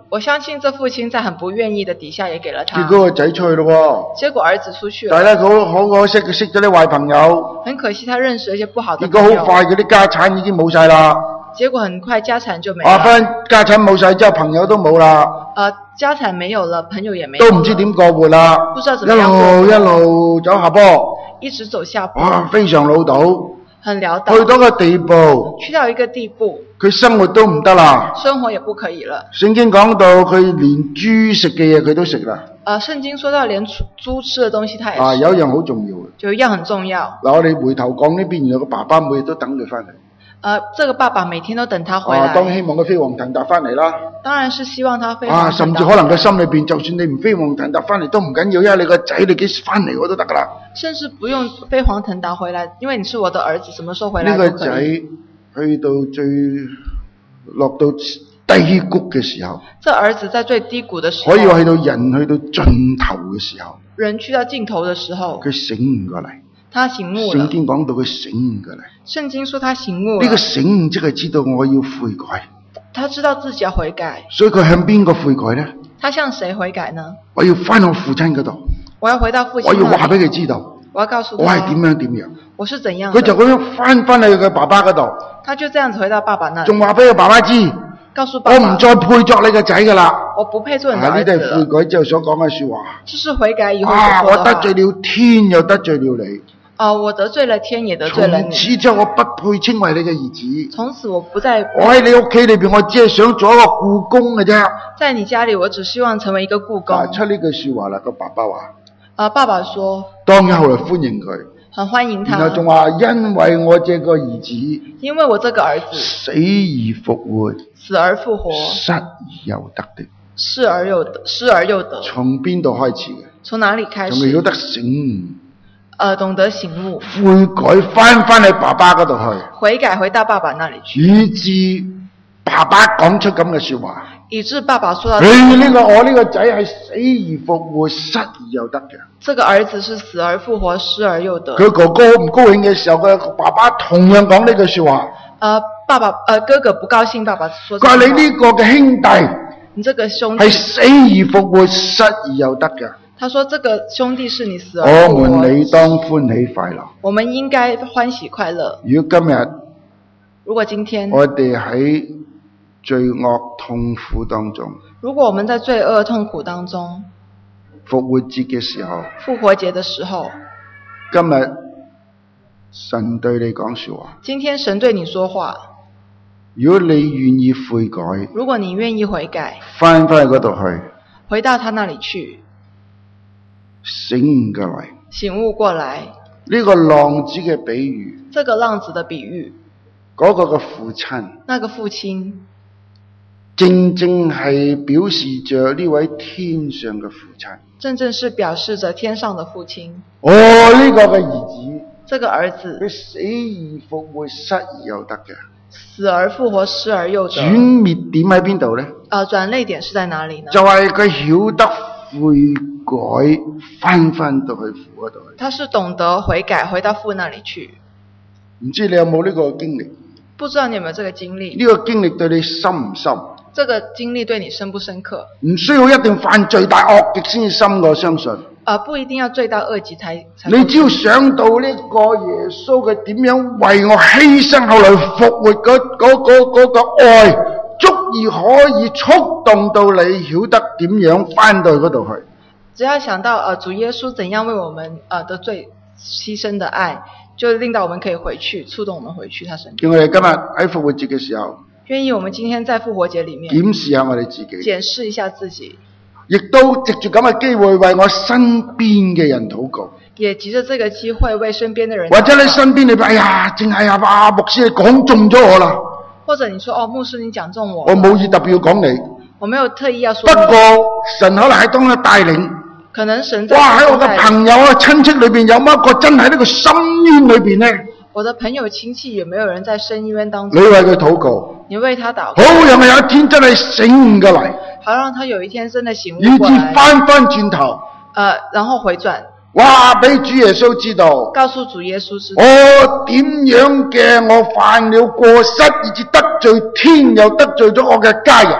B: 我相信這父親在很不願意的底下也給了他。
A: 結果個仔出去咯
B: 結果兒子出去了。
A: 但係咧，好好可惜，佢識咗啲壞朋友。
B: 很可惜，他認識了一些不好的
A: 結
B: 朋友。
A: 果好快，佢啲家產已經冇晒啦。
B: 結果很快家產就沒了。
A: 啊，翻家產冇晒之後，朋友都冇啦。
B: 呃，家產沒有了，朋友也沒有了。
A: 都唔知點過活啦。
B: 不知道怎
A: 一
B: 麼樣過
A: 路一路走下坡。
B: 一直走下坡。
A: 哇，非常潦倒。
B: 很潦倒。
A: 去到個地步。
B: 去到一個地步。
A: 佢生活都唔得啦。
B: 生活也不可以了。
A: 聖經講到佢連豬食嘅嘢佢都食啦。
B: 呃，聖經說到連豬吃的東西他也食。
A: 啊，有一樣好重要嘅。
B: 有一樣很重要。嗱，
A: 我哋回頭講呢邊，原來個爸爸每日都等佢翻嚟。
B: 呃，這個爸爸每天都等他回來。
A: 啊，當然希望佢飛黃騰達翻嚟啦。
B: 當然是希望他飛黃騰達。
A: 啊，甚至可能佢心裏邊，就算你唔飛黃騰達翻嚟都唔緊要，因為你個仔你幾時翻嚟我都得噶啦。
B: 甚至不用飛黃騰達回來，因為你是我的兒子，什麼時候回來都可以。
A: 呢個仔去到最落到低谷嘅時候，
B: 這兒子在最低谷的時候，
A: 可以話去到人去到盡頭嘅時候，
B: 人去到盡頭的時候，
A: 佢醒唔過嚟。
B: 他醒悟了。
A: 聖經講到佢醒唔過嚟。
B: 聖經說他醒悟了。
A: 呢個醒悟即係知道我要悔改。
B: 他知道自己要悔改。
A: 所以佢向邊個悔改呢？
B: 他向誰悔改呢？
A: 我要翻我父親嗰度。
B: 我要回到父親。
A: 我要話俾佢知道。
B: 我要告訴他。
A: 我係點樣點樣。
B: 我是怎樣。
A: 佢就咁樣翻翻去佢爸爸嗰度。
B: 他就這樣子回到爸爸那裡。
A: 仲話俾佢爸爸知。
B: 告訴爸爸。
A: 我唔再配作你個仔噶啦。
B: 我不配做你的兒子了。
A: 呢啲係悔改之後所講嘅說話。
B: 這是悔改以後所
A: 啊！
B: 說的話。
A: 我得罪了天，又得罪了你。
B: 啊、呃！我得罪了天，也得罪了你。
A: 從此之後，我不配稱為你嘅兒子。
B: 從此我不再。
A: 我喺你屋企裏邊，我只係想做一個僱工嘅啫。
B: 在你家裏，我只希望成為一個僱工。
A: 啊、出呢句說話啦，個爸爸話。
B: 啊、呃！爸爸說。
A: 當然後來歡迎佢。
B: 很歡迎他。
A: 然後仲話，因為我這個兒子。
B: 因為我這個兒子。
A: 死而復活。
B: 死而復活。
A: 失而又得的。
B: 失而又得，失而又得。
A: 從邊度開始嘅？
B: 從哪裏開始？
A: 從曉得醒悟。
B: 呃，懂得醒悟，
A: 悔改翻翻去爸爸嗰度去，
B: 悔改回到爸爸那裏去，
A: 以致爸爸講出咁嘅說話，
B: 以致爸爸說到，
A: 誒呢個我呢個仔係死而復活，失而又得嘅。
B: 這個兒子是死而復活，失而又得。
A: 佢哥哥唔高興嘅時候，佢爸爸同樣講呢句說話。
B: 呃，爸爸，呃，哥哥不高興，爸爸說，
A: 佢話你呢個嘅兄弟，
B: 你這個兄弟
A: 係死而復活，失而又得嘅。
B: 他說：“這個兄弟是你死而復活。”
A: 我們理當歡喜快樂。
B: 我們應該歡喜快樂。
A: 如果今日，
B: 如果今天
A: 我哋喺罪惡痛苦當中，
B: 如果我們在罪惡痛苦當中，
A: 復活節嘅時候，
B: 復活節的時候，
A: 今日神對你講說話。
B: 今天神對你說話。
A: 如果你願意悔改，
B: 如果你願意悔改，
A: 翻返去嗰度去，
B: 回到他那裡去。
A: 醒悟過來，
B: 醒悟過來。
A: 呢個浪子嘅比喻，
B: 這個浪子的比喻，
A: 嗰個嘅父親，
B: 那個父親，
A: 正正係表示着呢位天上嘅父親，
B: 正正是表示着天上的父親。
A: 哦，呢個嘅兒子，
B: 這個兒子，
A: 佢死而復活，失而又得嘅，
B: 死而復活，失而又得。
A: 轉捩點喺邊度呢？
B: 啊，轉捩點是在哪裡呢？
A: 就係佢曉得悔改，翻翻到去父嗰度。
B: 他是懂得悔改，回到父那裡去。
A: 唔知你有冇呢個經歷？
B: 不知道你有沒有這個經歷？
A: 呢個經歷對你深唔深？
B: 這個經歷對你深不深刻？
A: 唔需要一定犯罪大惡極先至深，我相信。
B: 啊，不一定要罪大惡極才才。
A: 你只要想到呢個耶穌佢點樣為我犧牲，後來復活嗰嗰嗰嗰個愛，足以可以觸動到你曉得點樣翻到嗰度去。
B: 只要想到，呃，主耶穌怎樣為我們，呃，的罪犧牲的愛，就令到我們可以回去，觸動我們回去他身邊。
A: 叫我哋今日喺復活節嘅時候，
B: 願意我們今天在復活節裡面
A: 檢視下我哋自己，
B: 檢視一下自己，
A: 亦都藉住咁嘅機會為我身邊嘅人禱告。
B: 也藉着這個機會為身邊的人禱告。
A: 或者你身邊你哎呀，淨係阿阿牧師你講中咗我啦。
B: 或者你說哦，牧師你講中我。
A: 我冇意特別要講你。
B: 我沒有特意要說。
A: 不過神可能喺當中帶領。
B: 可能神在。
A: 哇！喺我嘅朋友啊、親戚裏邊有冇一個真喺呢個深淵裏邊呢？
B: 我的朋友親戚有沒有人在深淵當中？
A: 你為佢禱告。
B: 你為他禱告。
A: 好讓佢有一天真係醒悟過嚟。
B: 好讓他有一天真的醒悟
A: 以
B: 過來。
A: 致翻翻轉頭。
B: 呃，然後回轉。
A: 哇！俾主耶穌知道。
B: 告訴主耶穌知道。
A: 我點樣嘅我犯了過失，以致得罪天，又得罪咗我嘅家人。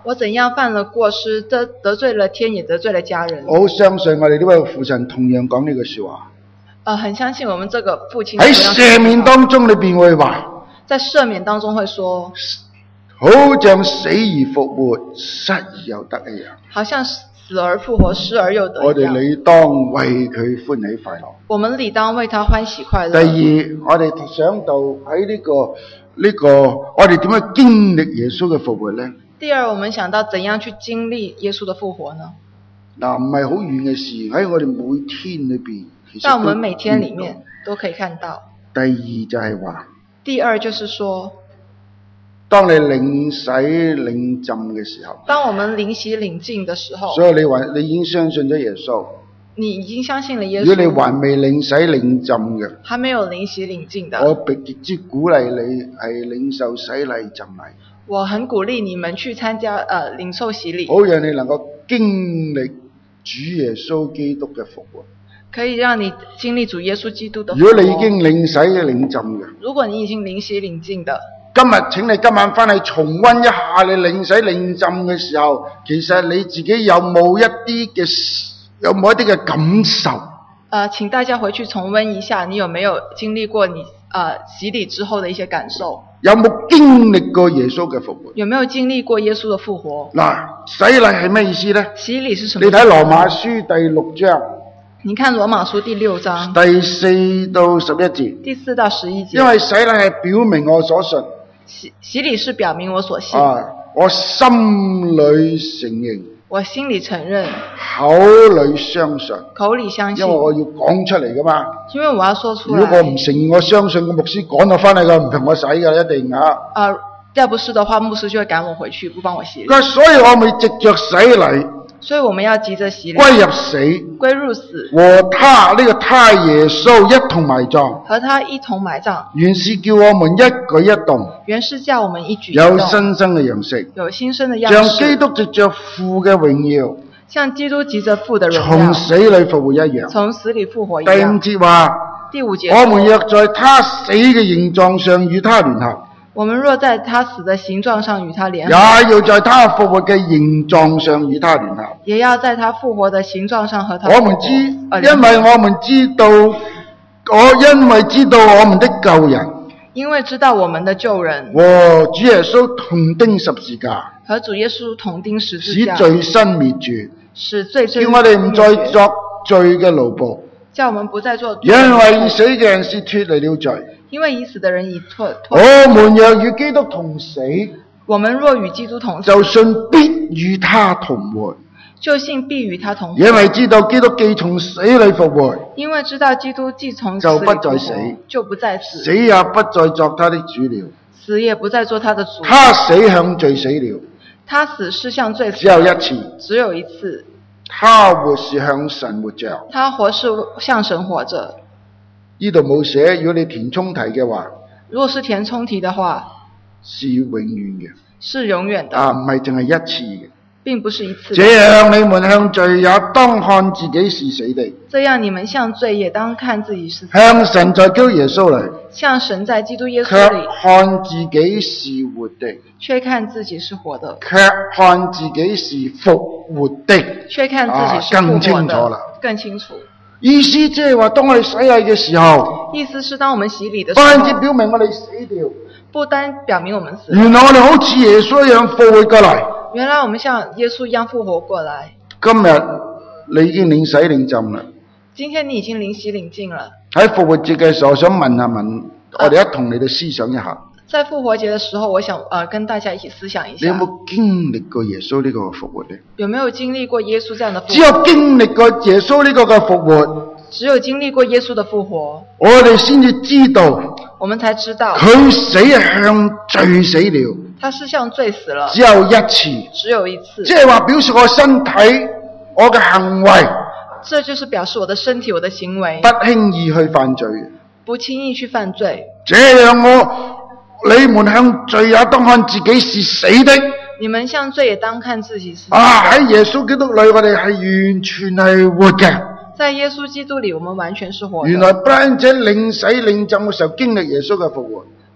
B: 我怎樣犯了過失，得得罪了天，也得罪了家人。
A: 我好相信我哋呢位父神同樣講呢句說話。
B: 呃，很相信我們這個父親
A: 喺赦免當中裏邊會話，
B: 在赦免當中會說，
A: 好像死而復活，失而又得一樣。
B: 好像死而復活，失而又得一樣。
A: 我哋理當為佢歡喜快樂。
B: 我們理當為他歡喜快樂。
A: 第二，我哋想到喺呢、這個呢、這個，我哋點樣經歷耶穌嘅復活呢？
B: 第二，我們想到怎樣去經歷耶穌的復活呢？
A: 嗱，唔係好遠嘅事，喺我哋每天裏邊，其實
B: 在我們每天裏面都可以看到。
A: 第二就係話，
B: 第二就是說，
A: 當你領洗領浸嘅時候，
B: 當我們領洗領浸的時候，
A: 所以你還你已經相信咗耶穌，
B: 你已經相信了耶穌。
A: 如果你還未領洗領浸嘅，
B: 還沒有領洗領浸的，
A: 我極之鼓勵你係領受洗禮浸禮。
B: 我很鼓勵你們去參加呃領受洗禮，
A: 好讓你能夠經歷主耶穌基督嘅復活。
B: 可以讓你經歷主耶穌基督的復活。
A: 如果你已經領洗領浸嘅，
B: 如果你已經領洗領浸的，
A: 今日請你今晚翻去重溫一下你領洗領浸嘅時候，其實你自己有冇一啲嘅有冇一啲嘅感受？
B: 呃，請大家回去重溫一下，你有沒有經歷過你呃洗禮之後的一些感受？
A: 有冇經歷過耶穌嘅復活？
B: 有沒有經歷過耶穌的復活？
A: 嗱，洗禮係咩意思呢？
B: 洗禮是什麼？
A: 你睇羅馬書第六章，
B: 你看羅馬書第六章
A: 第四到十一節。
B: 第四到十一節。因
A: 為洗禮係表明我所信。
B: 洗洗禮是表明我所信。
A: 啊，我心裏承認。
B: 我心裏承認。
A: 口裏相信。
B: 口裏相信。
A: 因為我要講出嚟噶嘛。
B: 因為我要說出來。
A: 如果我唔承認我相信，個牧師趕我翻嚟噶，唔同我洗噶，一定啊。啊，
B: 要不是的話，牧師就會趕我回去，不幫我洗禮。
A: 所以我咪藉着洗禮。
B: 所以我們要急着洗禮，
A: 歸入死，
B: 歸入死，
A: 和他呢、這個他耶穌一同埋葬，
B: 和他一同埋葬，
A: 原是叫我們一舉一動，
B: 原是叫我們一舉一動，
A: 有新生嘅樣式，
B: 有新生的樣式，
A: 像基督藉着父嘅榮耀，
B: 像基督藉着父的榮耀，
A: 從死裏復活一樣，
B: 從死裏復活一樣。
A: 第五節話，
B: 第五節，
A: 我們若在他死嘅形狀上與他聯合。
B: 我們若在他死的形狀上與他聯合，
A: 也要在他復活嘅形狀上與他聯合。
B: 也要在他復活的形狀上和他。
A: 我們知，因為我們知道，我因為知道我們的救人，
B: 因為知道我們的救人
A: 和主耶穌同釘十字架，
B: 和主耶穌同釘十字架，
A: 使罪身滅絕，
B: 使罪身滅絕，
A: 叫我哋唔再作罪嘅奴僕，
B: 叫我們不再做。
A: 因為已死嘅人是脫離了罪。
B: 因為已死的人已脫脫。
A: 我們若與基督同死，
B: 我們若與基督同死，
A: 就信必與他同活。
B: 就信必與他同活。
A: 因為知道基督既從死裏復活，
B: 因為知道基督既從死裏
A: 就不再死，
B: 就不再死，
A: 死也不再作他的主了。
B: 死也不再做他的主。
A: 他死向罪死了，
B: 他死是向罪死，
A: 只有一次，
B: 只有一次。
A: 他活是向神活着，
B: 他活是向神活着。
A: 呢度冇寫，如果你填充題嘅話，
B: 如果是填充題的話，
A: 是永遠嘅，
B: 是永遠的
A: 啊，唔係淨係一次嘅，
B: 並不是一次的。
A: 這樣你們向罪也當看自己是死的，
B: 這樣你們向罪也當看自己是死的。
A: 向神在基督耶穌裏，
B: 向神在基督耶穌裏，
A: 卻看自己是活的，
B: 卻看自己是活的，
A: 卻看自己是復活的，
B: 卻看自己是
A: 啊，
B: 復活的，
A: 更清楚啦，
B: 更清楚。
A: 意思即係話，當我哋洗禮嘅時候，
B: 意思是當我們洗禮的時
A: 不單止
B: 候，
A: 表明我哋死掉，
B: 不單表明我們死，
A: 原來我哋好似耶穌一樣復活過嚟。
B: 原來我們像耶穌一樣復活過來。
A: 今日你已經領洗領浸啦。
B: 今天你已經領洗領浸了。
A: 喺復活節嘅時候，我想問下問，我哋一同嚟到思想一下。
B: 在復活節的時候，我想呃跟大家一起思想一下。
A: 你有冇經歷過耶穌呢個復活呢？
B: 有沒有經歷過耶穌這樣的復活？
A: 只有經歷過耶穌呢個嘅復活，
B: 只有經歷過耶穌的復活，
A: 我哋先至知道，
B: 我們才知道
A: 佢死向罪死了。
B: 他是向罪死了，
A: 只有一次，
B: 只有一次。
A: 即係話表示我身體、我嘅行為，
B: 這就是表示我的身體、我的行為
A: 不輕易去犯罪，
B: 不輕易去犯罪。
A: 這樣我。你們向罪也當看自己是死的。
B: 你們向罪也當看自己是死的。
A: 啊！喺耶穌基督裏，我哋係完全係活嘅。
B: 在耶穌基督裏，我們完全是活的。
A: 原來不單止領洗領浸嘅時候經歷耶穌嘅復活，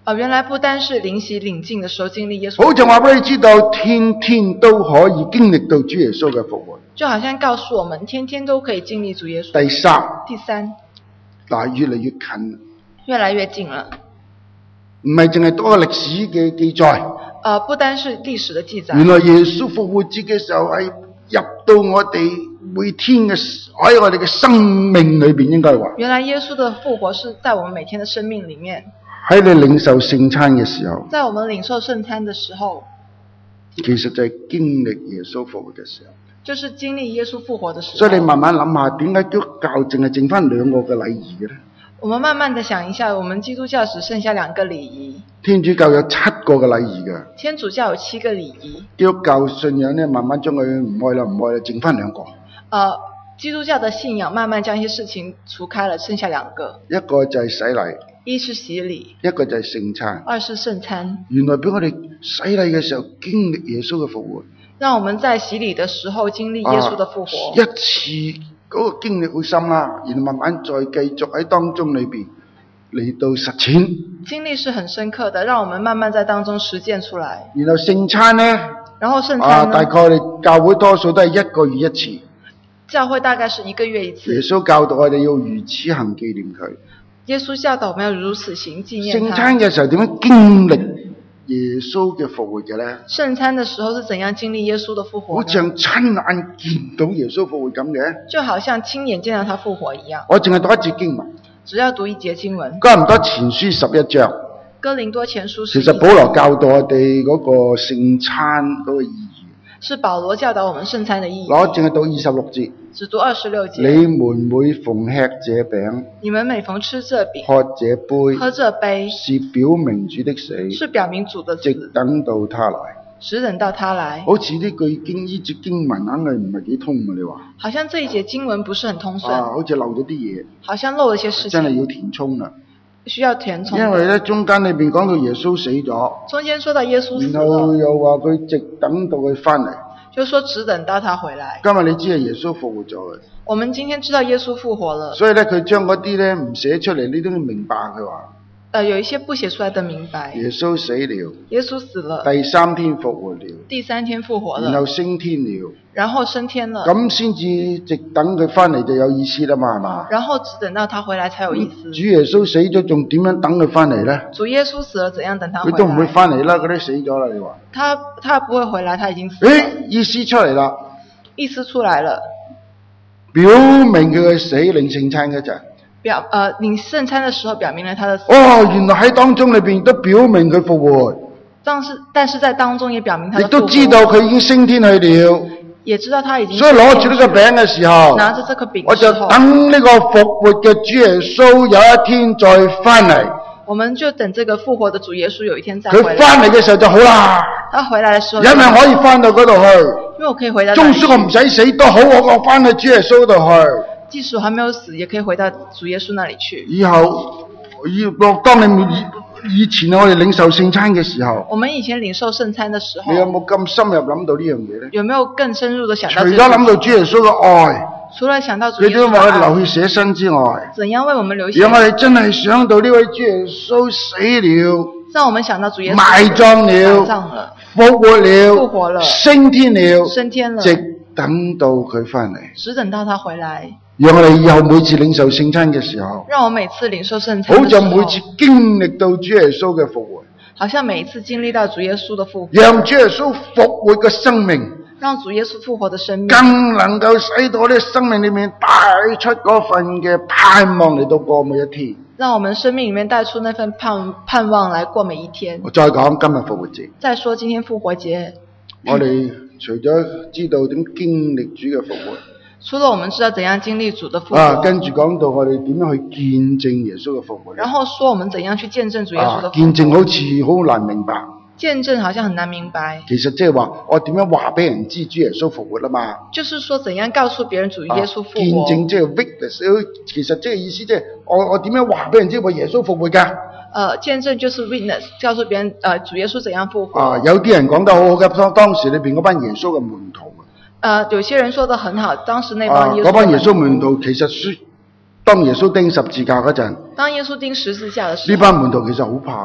B: 呃，原來不單是靈洗領淨的時候經歷耶穌，
A: 好似話俾你知道，天天都可以經歷到主耶穌嘅復活。
B: 就好像告訴我們，天天都可以經歷主耶穌。
A: 第三，
B: 第三，
A: 嗱，越嚟越近，
B: 越來越近了。
A: 唔係淨係多個歷史嘅記載。
B: 呃，不單是歷史的記載。
A: 原來耶穌復活節嘅時候係入到我哋每天嘅喺我哋嘅生命裏邊，應該話。
B: 原來耶穌的復活是在我們每天的生命裡面。
A: 喺你領受聖餐嘅時候，
B: 在我們領受聖餐的時候，
A: 其實就係經歷耶穌復活嘅時候。
B: 就是經歷耶穌復活的時候。
A: 所以你慢慢諗下，點解基督教淨係剩翻兩個嘅禮儀嘅咧？
B: 我們慢慢的想一下，我們基督教只剩下兩個禮儀。
A: 天主教有七個嘅禮儀嘅。
B: 天主教有七個禮儀。
A: 基督教信仰咧，慢慢將佢唔愛啦，唔愛啦，剩翻兩個。
B: 呃，基督教的信仰慢慢將一些事情除開了，剩下兩個。
A: 一個就係洗禮。
B: 一是洗禮，
A: 一個就係聖餐。
B: 二是聖餐。
A: 原來俾我哋洗禮嘅時候經歷耶穌嘅復活。
B: 讓我們在洗禮的時候經歷耶穌的復活。
A: 啊、一次嗰個經歷好深啦，然後慢慢再繼續喺當中裏邊嚟到實踐。
B: 經歷是很深刻的，讓我們慢慢在當中實踐出來。
A: 然後聖餐呢？
B: 然後聖餐呢？
A: 啊，大概我哋教會多數都係一個月一次。
B: 教會大概是一個月一次。
A: 耶穌教導我哋要如此行紀念佢。
B: 耶穌教導我們要如此行紀念他。
A: 聖餐嘅時候點樣經歷耶穌嘅復活嘅咧？
B: 聖餐的時候是怎樣經歷耶穌的復活？
A: 好像親眼見到耶穌復活咁嘅。
B: 就好像親眼見到他復活一樣。
A: 我淨係讀一節經文。
B: 只要讀一節經文。
A: 哥林多前書十一章。
B: 哥林多前書十一章。
A: 其實保羅教導我哋嗰個聖餐嗰個意義。
B: 是保羅教導我們聖餐的意義。
A: 我淨係讀二十六節。
B: 只讀二十六節。
A: 你們每逢吃這餅，
B: 你們每逢吃這餅，
A: 喝這杯，
B: 喝這杯，
A: 是表明主的死，
B: 是表明主的死，
A: 直等到他來，
B: 直等到他來。
A: 好似呢句經呢節經文硬係唔係幾通啊？你話？
B: 好像這一節經文不是很通順。
A: 啊，好似漏咗啲嘢。
B: 好像漏了些事情。
A: 真係要填充啦。
B: 需要填充。
A: 因為咧中間裏邊講到耶穌死咗。
B: 中間說到耶穌死了。
A: 然後又話佢直等到佢翻嚟。
B: 就說只等到他回來。
A: 今日你知係耶穌復活咗嘅。
B: 我們今天知道耶穌復活了。
A: 所以咧，佢將嗰啲咧唔寫出嚟，你都要明白佢話。
B: 呃，有一些不寫出來的明白。
A: 耶穌死了。
B: 耶穌死了。
A: 第三天復活了。
B: 第三天復活了。
A: 然後升天了。
B: 然後升天了。
A: 咁先至直等佢翻嚟就有意思啦嘛，係嘛？
B: 然後只等到他回來才有意思。
A: 主耶穌死咗，仲點樣等佢翻嚟咧？
B: 主耶穌死了，怎樣等他回來？
A: 佢都唔會翻嚟啦，佢都死咗啦，你話？
B: 他他不會回來，他已經死了。
A: 誒，意思出嚟啦。
B: 意思出來了。
A: 表明佢嘅死，領聖餐嗰陣。
B: 表，呃，領聖餐的時候表明了他的死。
A: 哦，原來喺當中裏邊都表明佢復活。
B: 但是，但是在當中也表明他的復活。
A: 亦都知道佢已經升天去了。
B: 也知道他已經。
A: 所以攞住呢個餅嘅時候，
B: 拿着這個餅，
A: 我就等呢個復活嘅主耶穌有一天再翻嚟。
B: 我們就等這個復活的主耶穌有一天再回來。
A: 佢翻嚟嘅時候就好啦。
B: 他回來的時候，
A: 因為可以翻到嗰度去。
B: 因為我可以回到。
A: 縱使我唔使死都好，我我翻去主耶穌度去。
B: 即使我還沒有死，也可以回到主耶穌那裡去。
A: 以後，以當你以以前我哋領受聖餐嘅時候，
B: 我們以前領受聖餐的時候，
A: 你有冇咁深入諗到呢樣嘢咧？
B: 有沒有更深入的想到？
A: 除咗諗到主耶穌嘅愛，
B: 除了想到主耶穌嘅愛，
A: 佢都為我哋流血捨身之外，
B: 怎樣為我們流血？
A: 讓我哋真係想到呢位主耶穌死了，
B: 讓我們想到主耶穌
A: 埋葬了，
B: 埋葬了，
A: 復活了，
B: 復活了，
A: 升天了，
B: 升天了，
A: 直等到佢翻嚟，
B: 只等到他回來。
A: 讓我哋以後每次領受聖餐嘅時候，
B: 讓我每次領受聖餐嘅時候，
A: 好像每次經歷到主耶穌嘅復活，
B: 好像每一次經歷到主耶穌的復活，
A: 讓主耶穌復活嘅生命，
B: 讓主耶穌復活的生命，
A: 更能夠使到呢生命裏面帶出嗰份嘅盼望嚟到過每一天。
B: 讓我們生命裏面帶出那份盼盼望來過每一天。
A: 我再講今日復活節。
B: 再說今天復活節，
A: 我哋除咗知道點經歷主嘅復活，
B: 除了我們知道怎樣經歷主的復活，
A: 啊，跟住講到我哋點樣去見證耶穌嘅復活。
B: 然後說我們怎樣去見證主耶穌的復活。
A: 啊，見證好似好難明白。
B: 見證好像很難明白。
A: 其實即係話我點樣話俾人知主耶穌復活啦嘛？
B: 就是說怎樣告訴別人主耶穌復活。
A: 啊，見證即係 witness，其實即係意思即係我我點樣話俾人知我耶穌復活㗎？
B: 呃，見證就是 witness，告訴別人，呃，主耶穌怎樣復活。
A: 啊，有啲人講得好好嘅，當當時裏邊嗰班耶穌嘅門徒。
B: 呃，有些人說得很好，當時那幫耶穌、啊、
A: 嗰班耶穌門徒其實當耶穌釘十字架嗰陣，
B: 當耶穌釘十字架的時候，
A: 呢班門徒其實好怕嘅。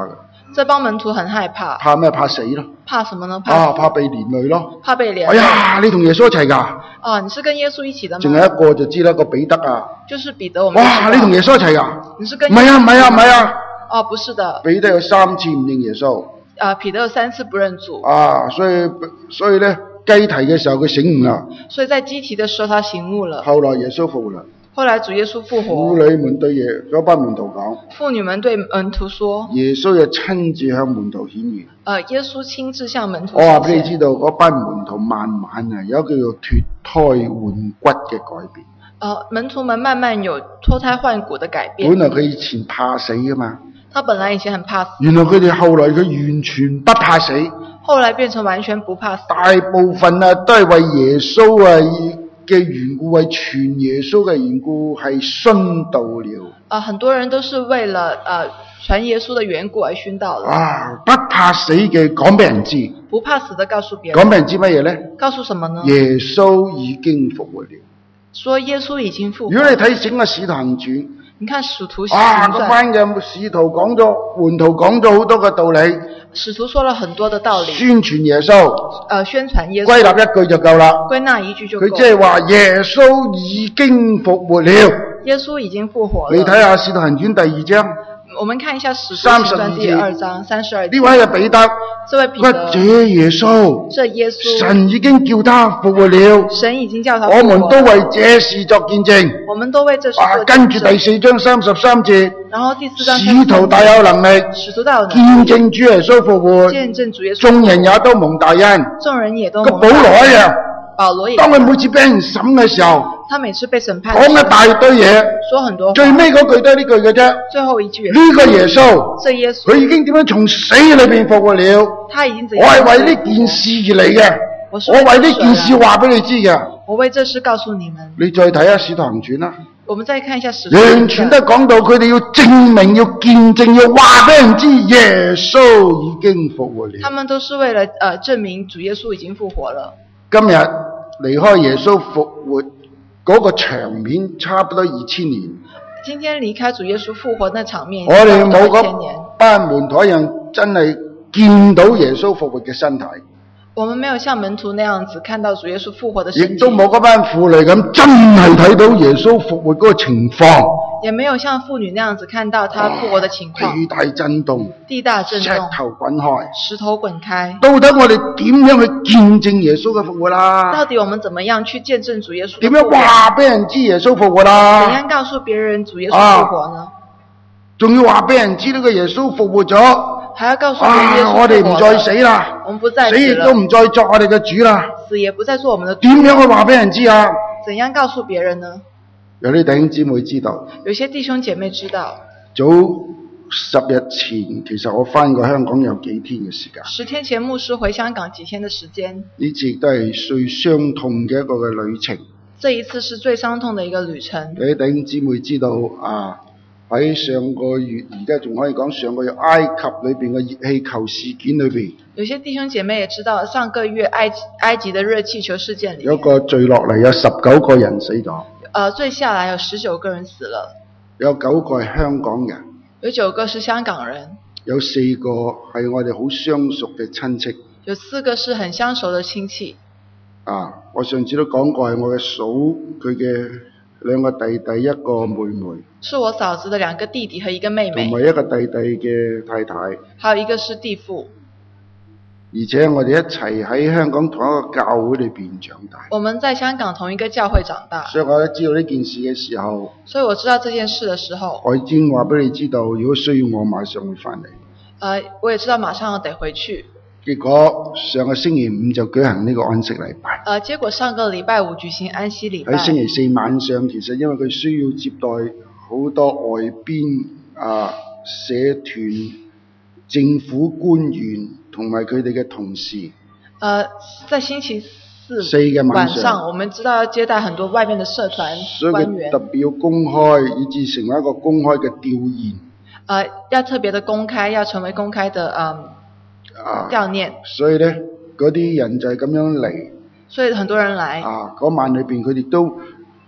B: 這幫門徒很害怕，
A: 怕咩？怕死咯。
B: 怕什麼呢？怕
A: 啊，怕被連累咯。
B: 怕被連
A: 哎
B: 累。
A: 呀，你同耶穌一齊㗎？
B: 哦，你是跟耶穌一起的嗎？
A: 淨係一個就知啦，個彼得啊。
B: 就是彼得，我們
A: 哇，你同耶穌一齊㗎？
B: 你是跟
A: 唔係啊，唔係啊，唔係啊。
B: 哦，不是的。
A: 彼得有三次唔認耶穌。
B: 啊，彼得有三次不認主。
A: 啊，所以所以咧，雞啼嘅時候佢醒悟啦。
B: 所以在雞啼的時候他醒悟了。
A: 後來耶穌復活啦。
B: 後來主耶穌復活。
A: 婦女們對耶嗰班門徒講。
B: 婦女們對門徒說。
A: 耶穌又親自向門徒顯現。
B: 呃，耶穌親自向門徒。
A: 我話俾你知道，嗰班門徒慢慢啊，有叫做脫胎換骨嘅改變。
B: 呃，門徒們慢慢有脫胎換骨的改變。
A: 本來佢以前怕死噶嘛。
B: 他本來以前很怕死。
A: 原來佢哋後來佢完全不怕死。
B: 後來變成完全不怕死。
A: 大部分啊都係為耶穌啊嘅緣故，為傳耶穌嘅緣故係殉道了。
B: 啊、呃，很多人都是為了呃傳耶穌的緣故而殉道了。
A: 啊，不怕死嘅講俾人知。
B: 不怕死的告訴別人。
A: 講俾人知乜嘢咧？
B: 告訴什麼呢？
A: 耶穌已經復活了。
B: 說耶穌已經復活。
A: 如果你睇整個使徒行傳。
B: 你看使徒行傳。
A: 啊，嗰班嘅使徒講咗，門徒講咗好多嘅道理。
B: 使徒說了很多的道理。
A: 宣傳耶穌。
B: 呃，宣傳耶穌。
A: 歸納一句就夠啦。
B: 歸納一句就夠。
A: 佢即係話耶穌已經復活了。
B: 耶穌已經復活了。
A: 你睇下使徒行傳第二章。
B: 我們看一下使徒行傳第二章三十二節。
A: 呢位係彼得。
B: 這位彼得。
A: 這耶穌。
B: 這耶穌。
A: 神已經叫他復活了。
B: 神已經叫他復活了。
A: 我們都為這事作見證。
B: 我們都為這事作見證。
A: 跟住第四章三十三節。
B: 然後第四章。
A: 使徒大有能力。
B: 使徒大有能力。
A: 見證主耶穌復活。
B: 見證主耶穌。
A: 眾人也都蒙大恩。
B: 眾人也都蒙
A: 大恩。個保羅一樣。
B: 保羅也。
A: 當佢每次俾人審嘅時候。
B: 他每次被審判。
A: 講一大堆嘢。
B: 說很多話。
A: 最尾嗰句都係呢句嘅啫。
B: 最後一句。
A: 呢個耶穌。
B: 這耶穌。
A: 佢已經點樣從死裏邊復活了。
B: 他已經怎樣。
A: 我係為呢件事而嚟嘅。我為呢件事話俾你知嘅。
B: 我為這事告訴你們。
A: 你再睇下使徒行傳啦。
B: 我們再看一下使徒行傳。
A: 完全都講到佢哋要證明、要見證、要話俾人知耶穌已經復活了。
B: 他們都是為了呃證明主耶穌已經復活了。
A: 今日離開耶穌復活嗰個場面差不多二千年。
B: 今天離開主耶穌復活那場面，
A: 我哋冇嗰班門徒一樣真係見到耶穌復活嘅身體。
B: 我們沒有像門徒那樣子看到主耶穌復活的身體。
A: 亦都冇嗰班婦女咁真係睇到耶穌復活嗰個情況。
B: 也沒有像婦女那樣子看到他復活的情況。
A: 地大震動，
B: 地大震動，
A: 石頭滾開，
B: 石頭滾開。
A: 到底我哋點樣去見證耶穌嘅復活啦？
B: 到底我們怎麼樣去見證主耶穌？
A: 點樣話俾人知耶穌復活啦？
B: 怎樣告訴別人主耶穌復活呢？
A: 仲、啊、要話俾人知呢個耶穌復活咗。
B: 還要告訴別人、啊、
A: 我哋唔再死啦，
B: 我們不再死了，
A: 死亦都唔再作我哋嘅主啦，
B: 死也不再做我們的主。
A: 點樣去話俾人知啊？
B: 怎樣告訴別人呢？
A: 有啲弟兄姊妹知道，
B: 有些弟兄姐妹知道。
A: 早十日前，其實我返過香港有幾天嘅時間。
B: 十天前，牧師回香港幾天嘅時間。
A: 呢次都係最傷痛嘅一個嘅旅程。
B: 這一次是最傷痛嘅一個旅程。
A: 有啲弟兄姊妹知道啊？喺上個月，而家仲可以講上個月埃及裏邊嘅熱氣球事件裏邊，
B: 有些弟兄姐妹也知道，上個月埃及埃及的熱氣球事件裏面，
A: 有一個墜落嚟有十九個人死咗。
B: 呃，墜下來有十九個人死了。
A: 有九個係香港人。
B: 有九個是香港人。
A: 有四個係我哋好相熟嘅親戚。
B: 有四個是很相熟嘅親戚。
A: 啊，我上次都講過係我嘅嫂佢嘅。兩個弟弟一個妹妹，
B: 是我嫂子的兩個弟弟和一個妹妹，
A: 同埋一個弟弟嘅太太，
B: 還有一個是弟婦。
A: 而且我哋一齊喺香港同一個教會裏邊長大。
B: 我們在香港同一個教會長大。
A: 所以我知道呢件事嘅時候，
B: 所以我知道這件事嘅時候，
A: 我已經話俾你知道，如果需要我馬上會返嚟。
B: 呃，我也知道馬上要得回去。
A: 結果上個星期五就舉行呢個安息禮拜。
B: 呃，結果上個禮拜五舉行安息禮拜。
A: 喺星期四晚上，其實因為佢需要接待好多外邊啊社團、政府官員同埋佢哋嘅同事。
B: 呃，在星期四
A: 四嘅晚上，
B: 晚上，我們知道要接待很多外面的社團官員，
A: 所以佢特別要公開，以致成為一個公開嘅吊唁。
B: 呃，要特別的公開，要成為公開的嗯。
A: 啊，
B: 悼念，
A: 所以咧，嗰啲人就係咁樣嚟。
B: 所以很多人來。
A: 啊，嗰晚裏邊佢哋都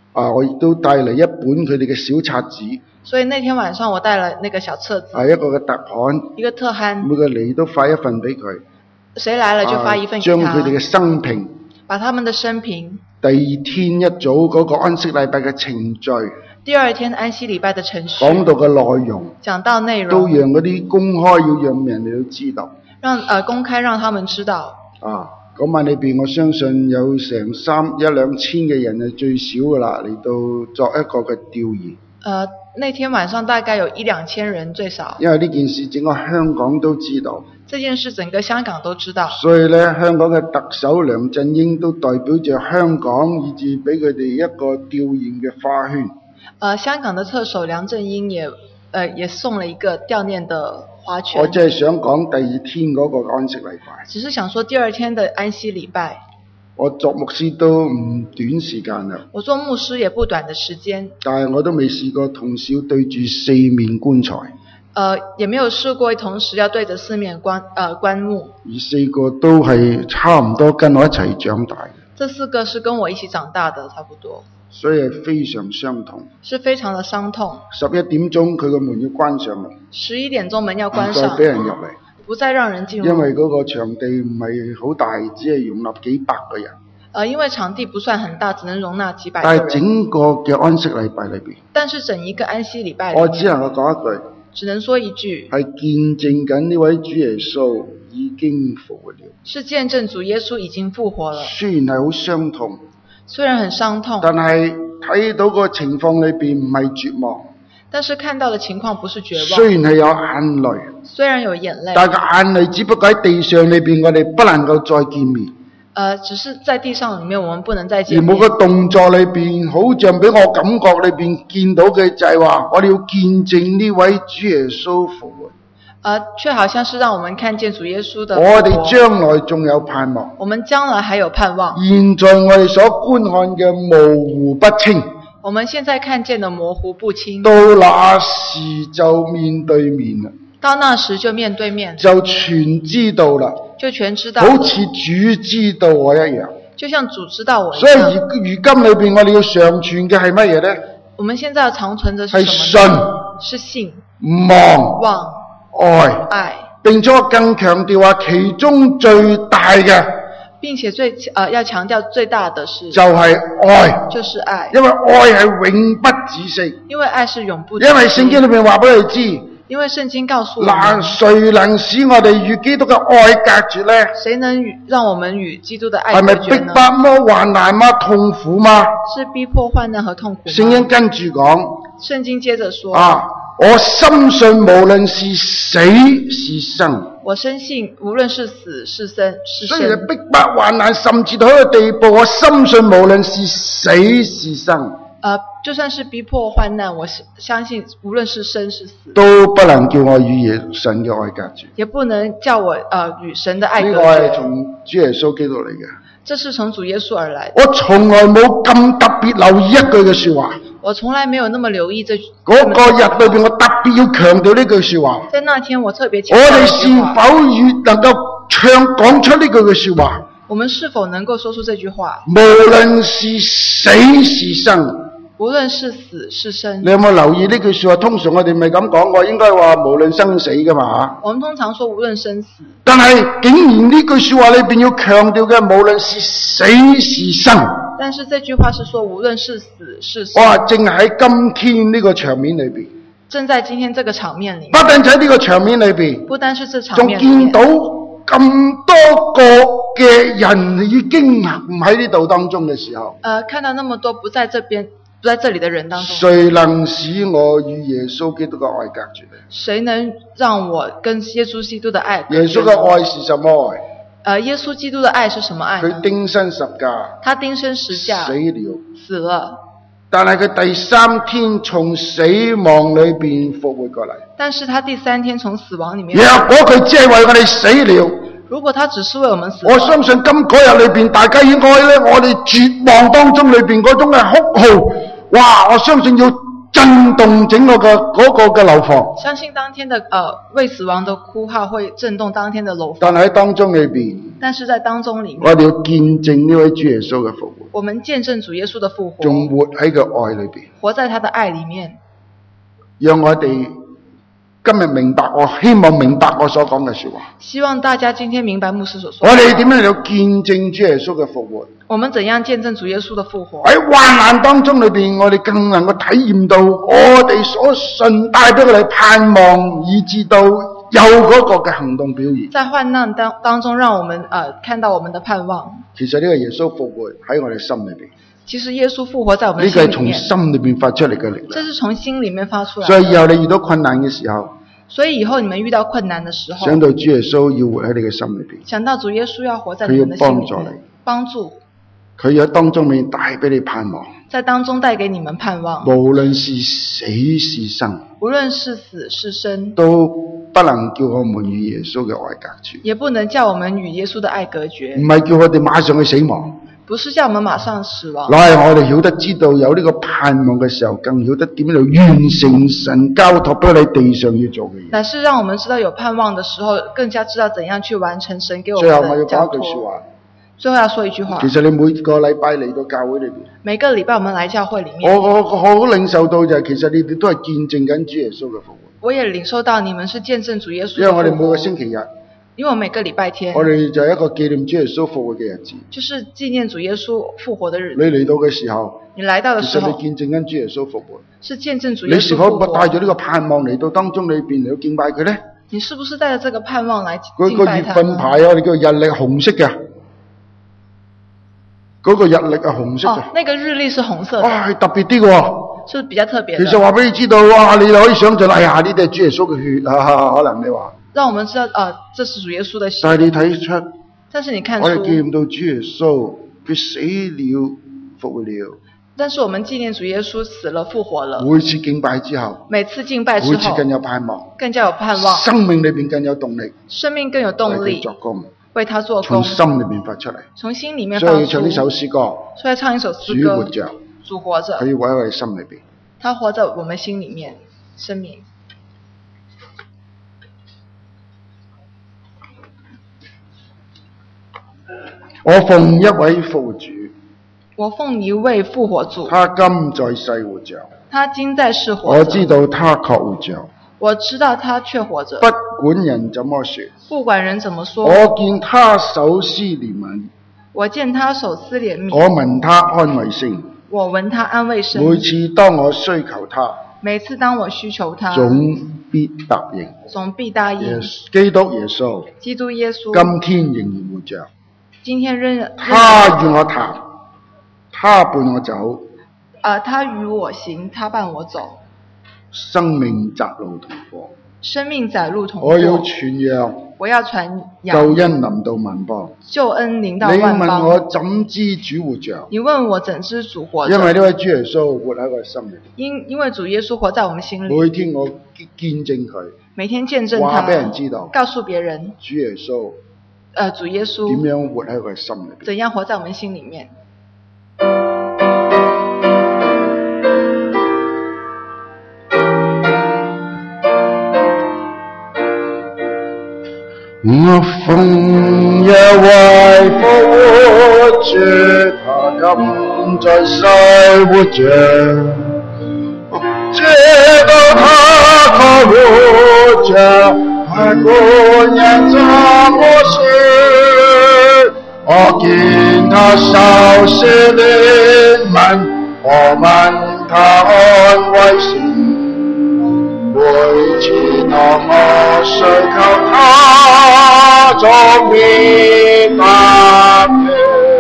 A: 啊，我亦都帶嚟一本佢哋嘅小冊子，
B: 所以那天晚上我帶了那個小冊子，
A: 係一個嘅特刊，
B: 一個特刊，
A: 每個嚟都發一份俾佢。
B: 誰來了就發一份給他，
A: 將佢哋嘅生平，
B: 把他們的生平。
A: 第二天一早嗰個安息禮拜嘅程序，
B: 第二天安息禮拜的程序，
A: 講到嘅內容，
B: 講到內容，
A: 都讓嗰啲公開，要讓人哋都知道。
B: 讓呃公開讓他們知道。
A: 啊，嗰晚裏邊，我相信有成三一兩千嘅人係最少噶啦，嚟到作一個嘅調研。
B: 呃，那天晚上大概有一兩千人最少。
A: 因為呢件事整個香港都知道。
B: 這件事整個香港都知道。
A: 所以咧，香港嘅特首梁振英都代表着香港，以至俾佢哋一個調研嘅花圈。
B: 呃，香港的特首梁振英也，呃，也送了一個悼念的花圈。
A: 我只係想講第二天嗰個安息禮拜。
B: 只是想說第二天的安息禮拜。
A: 我作牧師都唔短時間啦。
B: 我做牧師也不短的時間。
A: 但係我都未試過同時對住四面棺材。
B: 呃，也沒有試過同時要對着四面棺，呃，棺木。
A: 而四個都係差唔多跟我一齊長大嘅。
B: 這四個是跟我一起長大的，差不多。
A: 所以係非常傷痛。
B: 是非常的傷痛。
A: 十一點鐘佢個門要關上嚟。
B: 十一點鐘門要關上。
A: 唔再俾人入嚟。
B: 不再讓人進入。
A: 因為嗰個場地唔係好大，只係容納幾百個人。
B: 呃，因為場地不算很大，只能容納幾百個人。
A: 但係整個嘅安息禮拜裏邊。
B: 但是整一個安息禮拜裏面。
A: 我只能夠講一句。
B: 只能說一句。
A: 係見證緊呢位主耶穌已經復活了。
B: 是見證主耶穌已經復活了。
A: 雖然係好傷痛。
B: 雖然很傷痛。
A: 但係睇到個情況裏邊唔係絕望。
B: 但是看到的情況不是絕望。
A: 雖然係有眼淚。
B: 雖然有眼淚。
A: 但係個眼淚只不過喺地上裏邊，我哋不能夠再見面。
B: 呃，只是在地上裏面，我們不能再見面。
A: 而每個動作裏邊，好像俾我感覺裏邊見到嘅就係話，我哋要見證呢位主耶穌復活。
B: 呃，卻好像是讓我們看見主耶穌的復活。
A: 我哋將來仲有盼望。
B: 我們將來還有盼望。
A: 現在我哋所觀看嘅模糊不清。
B: 我們現在看見的模糊不清。
A: 到那時就面對面啦。
B: 到那時就面對面。
A: 就全知道啦。
B: 就全知道。
A: 好似主知道我一樣。
B: 就像主知道我一樣。
A: 所以如如今裏邊我哋要常存嘅係乜嘢呢？
B: 我們現在要長存的是什麼？
A: 係信。
B: 是信。
A: 望。
B: 望。
A: 愛。
B: 愛。
A: 並且我更強調話，其中最大嘅。
B: 並且最呃要強調最大的是。
A: 就係愛。
B: 就是愛。
A: 因為愛係永不止息。因
B: 為愛是永不止息。
A: 因為聖經裏邊話俾你知。
B: 因為聖經告訴我們，
A: 嗱，誰能使我哋與基督嘅愛隔絕呢？
B: 誰能與讓我們與基督的愛隔絕呢？
A: 係咪逼迫麼、患難麼、痛苦嗎？
B: 是逼迫、患難和痛苦嗎？
A: 聖經跟住講，
B: 聖經接着說，
A: 啊，我深信無論是死是生，
B: 我深信無論是死是生是生。
A: 雖然逼迫、患難，甚至到一個地步，我深信無論是死是生。
B: 呃，就算是逼迫患難，我相信無論是生是死，
A: 都不能叫我與耶神嘅愛隔絕，
B: 也不能叫我呃與神的愛隔絕。
A: 呢個係從主耶穌基督嚟嘅，
B: 這是從主耶穌而來的。
A: 我從來冇咁特別留意一句嘅說話，
B: 我從來沒有那麼留意這
A: 嗰個日裏邊，我特別要強調呢句說話。
B: 在那天，我特別強調。
A: 我哋是否越能夠唱講出呢句嘅說話？
B: 我們是否能夠說出這句話？
A: 無論是死是生。
B: 無論是死是生，
A: 你有冇留意呢句說話？通常我哋咪咁講過，應該話無論生死噶嘛。
B: 我們通常說無論生死，但
A: 係竟然呢句說話裏邊要強調嘅，無論是死是生。
B: 但是這句話是說無論是死是生。
A: 哇！正喺今天呢個場面裏邊，
B: 正在今天這個場面裏面，
A: 不單喺呢個場面裏邊，
B: 不單是這場面裏
A: 面，仲見到咁多個嘅人已經唔喺呢度當中嘅時候，
B: 呃，看到那麼多不在這邊。不在這裡的人當中，
A: 誰能使我與耶穌基督嘅愛隔絕呢？
B: 誰能讓我跟耶穌基督的愛隔絕？
A: 耶穌嘅愛是什麼愛？
B: 呃，耶穌基督的愛是什麼愛？
A: 佢釘身十架，
B: 他釘身十架，
A: 死了，
B: 死了。
A: 但係佢第三天從死亡裏邊復活過嚟。但
B: 是他第三天從死亡裡面。
A: 若果佢只係為我哋死了。
B: 如果他只是為我們死，
A: 我相信今嗰日裏邊，大家應該咧，我哋絕望當中裏邊嗰種嘅哭號，哇！我相信要真震動整個嘅嗰個嘅樓房。
B: 相信當天的呃未死亡的哭號會震動當天的樓房。
A: 但係喺當中裏邊，
B: 但是在當中裡面，
A: 我哋要見證呢位主耶穌嘅復活，
B: 我們見證主耶穌的復活，
A: 仲活喺個愛裏邊，
B: 活在他的愛裡面，
A: 讓我哋今日明白，我希望明白我所講嘅說話。
B: 希望大家今天明白牧師所說的。
A: 我哋點樣嚟到見證主耶穌嘅復活？
B: 我們怎樣見證主耶穌的復活？
A: 喺患難當中裏邊，我哋更能夠體驗到我哋所信帶俾我哋盼望，以至到有嗰個嘅行動表現。
B: 在患難當當中，讓我們呃看到我們的盼望。
A: 其實呢個耶穌復活喺我哋心裏邊。
B: 其實耶穌復活在我們
A: 呢個係
B: 心裡面。
A: 從心裏邊發出嚟嘅力量。
B: 這是從心裡面發出來的。
A: 所以以後你遇到困難嘅時候，
B: 所以以後你們遇到困難的時候，
A: 想到主耶穌要活喺你嘅心裏邊，
B: 想到主耶穌要活在你們的心裡面，
A: 佢要幫助你，
B: 幫助
A: 佢喺當中面帶俾你盼望，
B: 在當中帶給你們盼望。
A: 無論是死是生，
B: 無論是死是生，
A: 都不能叫我們與耶穌嘅愛隔絕，
B: 也不能叫我們與耶穌的愛隔絕。
A: 唔係叫我哋馬上去死亡，
B: 不是叫我們馬上死亡，
A: 乃係我哋曉得知道有呢個盼望嘅時候，更曉得點樣去完成神交託俾你地上要做嘅嘢。
B: 乃是讓我們知道有盼望的時候，更加知道怎樣去完成神給我
A: 最後我要
B: 們的交
A: 講一句說
B: 託。
A: 話，
B: 最後要說一句話，
A: 其實你每個禮拜嚟到教會裏邊，
B: 每個禮拜我們來教會裡面，
A: 我我我好領受到就係、是、其實你哋都係見證緊主耶穌嘅復活。
B: 我也領受到你們是見證主耶穌的
A: 因為我哋
B: 復活
A: 每個星期日，
B: 因為我每個禮拜天，
A: 我哋就係一個紀念主耶穌復活嘅日子。
B: 就是紀念主耶穌復活的日
A: 你
B: 子。
A: 嚟到嘅時候，
B: 你來到的
A: 其
B: 時候，
A: 實你見證緊主耶穌復活。
B: 是見證主耶穌
A: 你是否
B: 復活。
A: 帶住呢個盼望嚟到當中裏邊嚟到敬拜佢呢？
B: 你是不是帶着這個盼望來
A: 嗰個月
B: 敬拜他呢？
A: 份牌啊，我哋叫日曆紅色嘅，嗰、那個日曆係紅色嘅。
B: 哦，那個日曆是紅色的，
A: 哇，係特別啲嘅喎。
B: 是比較特別的。
A: 其實話俾你知道，哇，你就可以想象，哎呀，呢啲係主耶穌嘅血啊，可能你話。
B: 讓我們知道，呃，這是主耶穌的血。
A: 但係你睇出，
B: 但是你看出，
A: 我哋見唔到主耶穌，佢死了，復活了。
B: 但是我們紀念主耶穌死了復活了。
A: 每次敬拜之後，
B: 每次敬拜之後，
A: 每次更有盼望，
B: 更加有盼望，
A: 生命裏邊更有動力，
B: 生命更有動力，
A: 為佢作工，
B: 為他做
A: 從
B: 工，
A: 心裏面發出嚟。
B: 從心裡面發出。
A: 所以要唱呢首詩歌，
B: 所以要唱一首詩歌，
A: 主活着，
B: 主活着，
A: 佢要喺我哋心裏邊。
B: 他活在我們心裡面，生命。
A: 我奉一位復活主，
B: 我奉一位復活主，
A: 他今在世活着，
B: 他今在世活着。
A: 我知道他確活着，
B: 我知道他卻活着。
A: 不管人怎麼說，
B: 不管人怎麼說，
A: 我見他手施憐憫，
B: 我見他手施憐憫，
A: 我聞他安慰聲。
B: 我聞他安慰聲。
A: 每次當我需求他，
B: 每次當我需求他，
A: 總必答應。
B: 總必答應。
A: 基督耶穌，
B: 基督耶穌，
A: 今天仍然活着。
B: 今天仍然。
A: 他與我談，他伴我走。
B: 啊，他與我行，他伴我走。
A: 生命窄路同過，
B: 生命窄路同過。
A: 我要傳揚，
B: 我要傳揚
A: 救恩臨到萬邦。
B: 救恩臨到
A: 你
B: 萬邦。
A: 問我怎知主活着？
B: 你問我怎知主活着？
A: 因為呢位主耶穌活喺我心裏。
B: 因因為主耶穌活在我們心裏。
A: 每天我見證佢，
B: 每天見證他，
A: 話俾人知道，
B: 告訴別人
A: 主耶穌，
B: 呃，主耶穌
A: 點樣活喺佢心裏邊？
B: 怎樣活在我們心裏面？
A: 我奉一位復活主，他今在世活着，知道他確活着，不管人怎麼說，我見他手施憐憫，我聞他安慰聲。每次當我需求他，總必答應。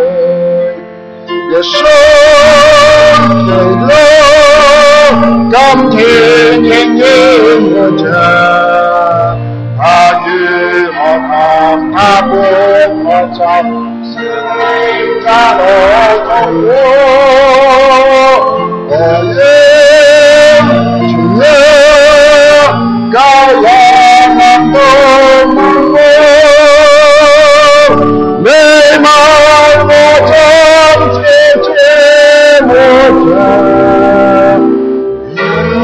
A: 耶穌基督，今天仍然活着，他與我談，他伴我走，生命窄路同過，我應傳揚救恩臨到萬邦。你問我怎知主活着？因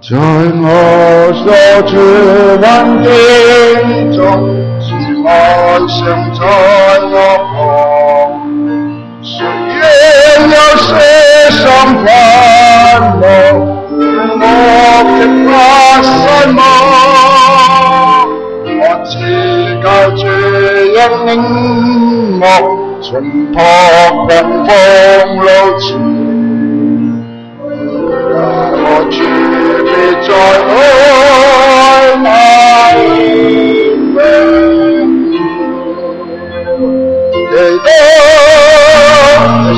A: 在我所處環境中，是愛常在我旁。雖然有些心煩惱，我極怕失望。我知靠主引領我，從撲向風路前。我主必在愛那永記得耶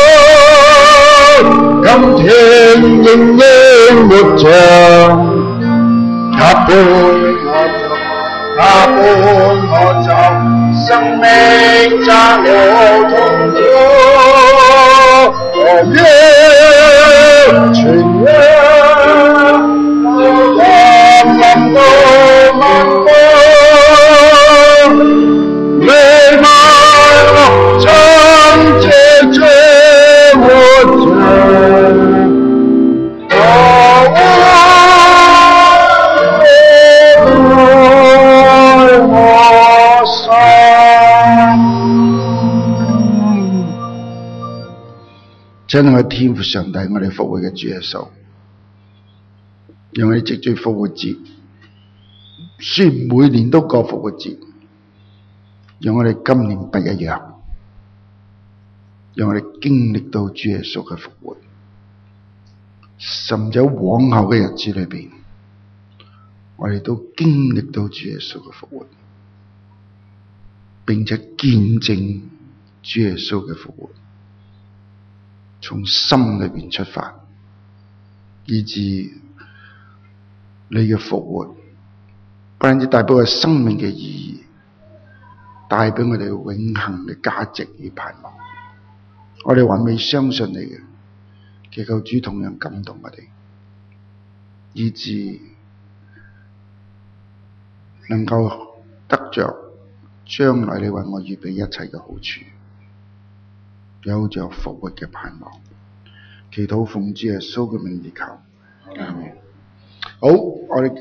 A: 穌，今天仍然活着，他伴我走，他伴我走，生命窄路通過，我願全讓臨臨到萬國，你愛我真切切活着，我愛我心。親愛的天父上帝，我哋復活嘅主耶穌，讓我哋藉住復活節，雖然每年都過復活節，讓我哋今年不一樣，讓我哋經歷到主耶穌嘅復活，甚至喺往後嘅日子裏邊，我哋都經歷到主耶穌嘅復活，並且見證主耶穌嘅復活，從心裏邊出發，以致你嘅復活不單止帶俾我生命嘅意義，帶俾我哋永恆嘅價值與盼望。我哋還未相信你嘅，祈求主同樣感動我哋，以致能夠得着將來你為我預備一切嘅好處，有着復活嘅盼望。祈禱奉主耶穌嘅名而求，阿們。好，我哋。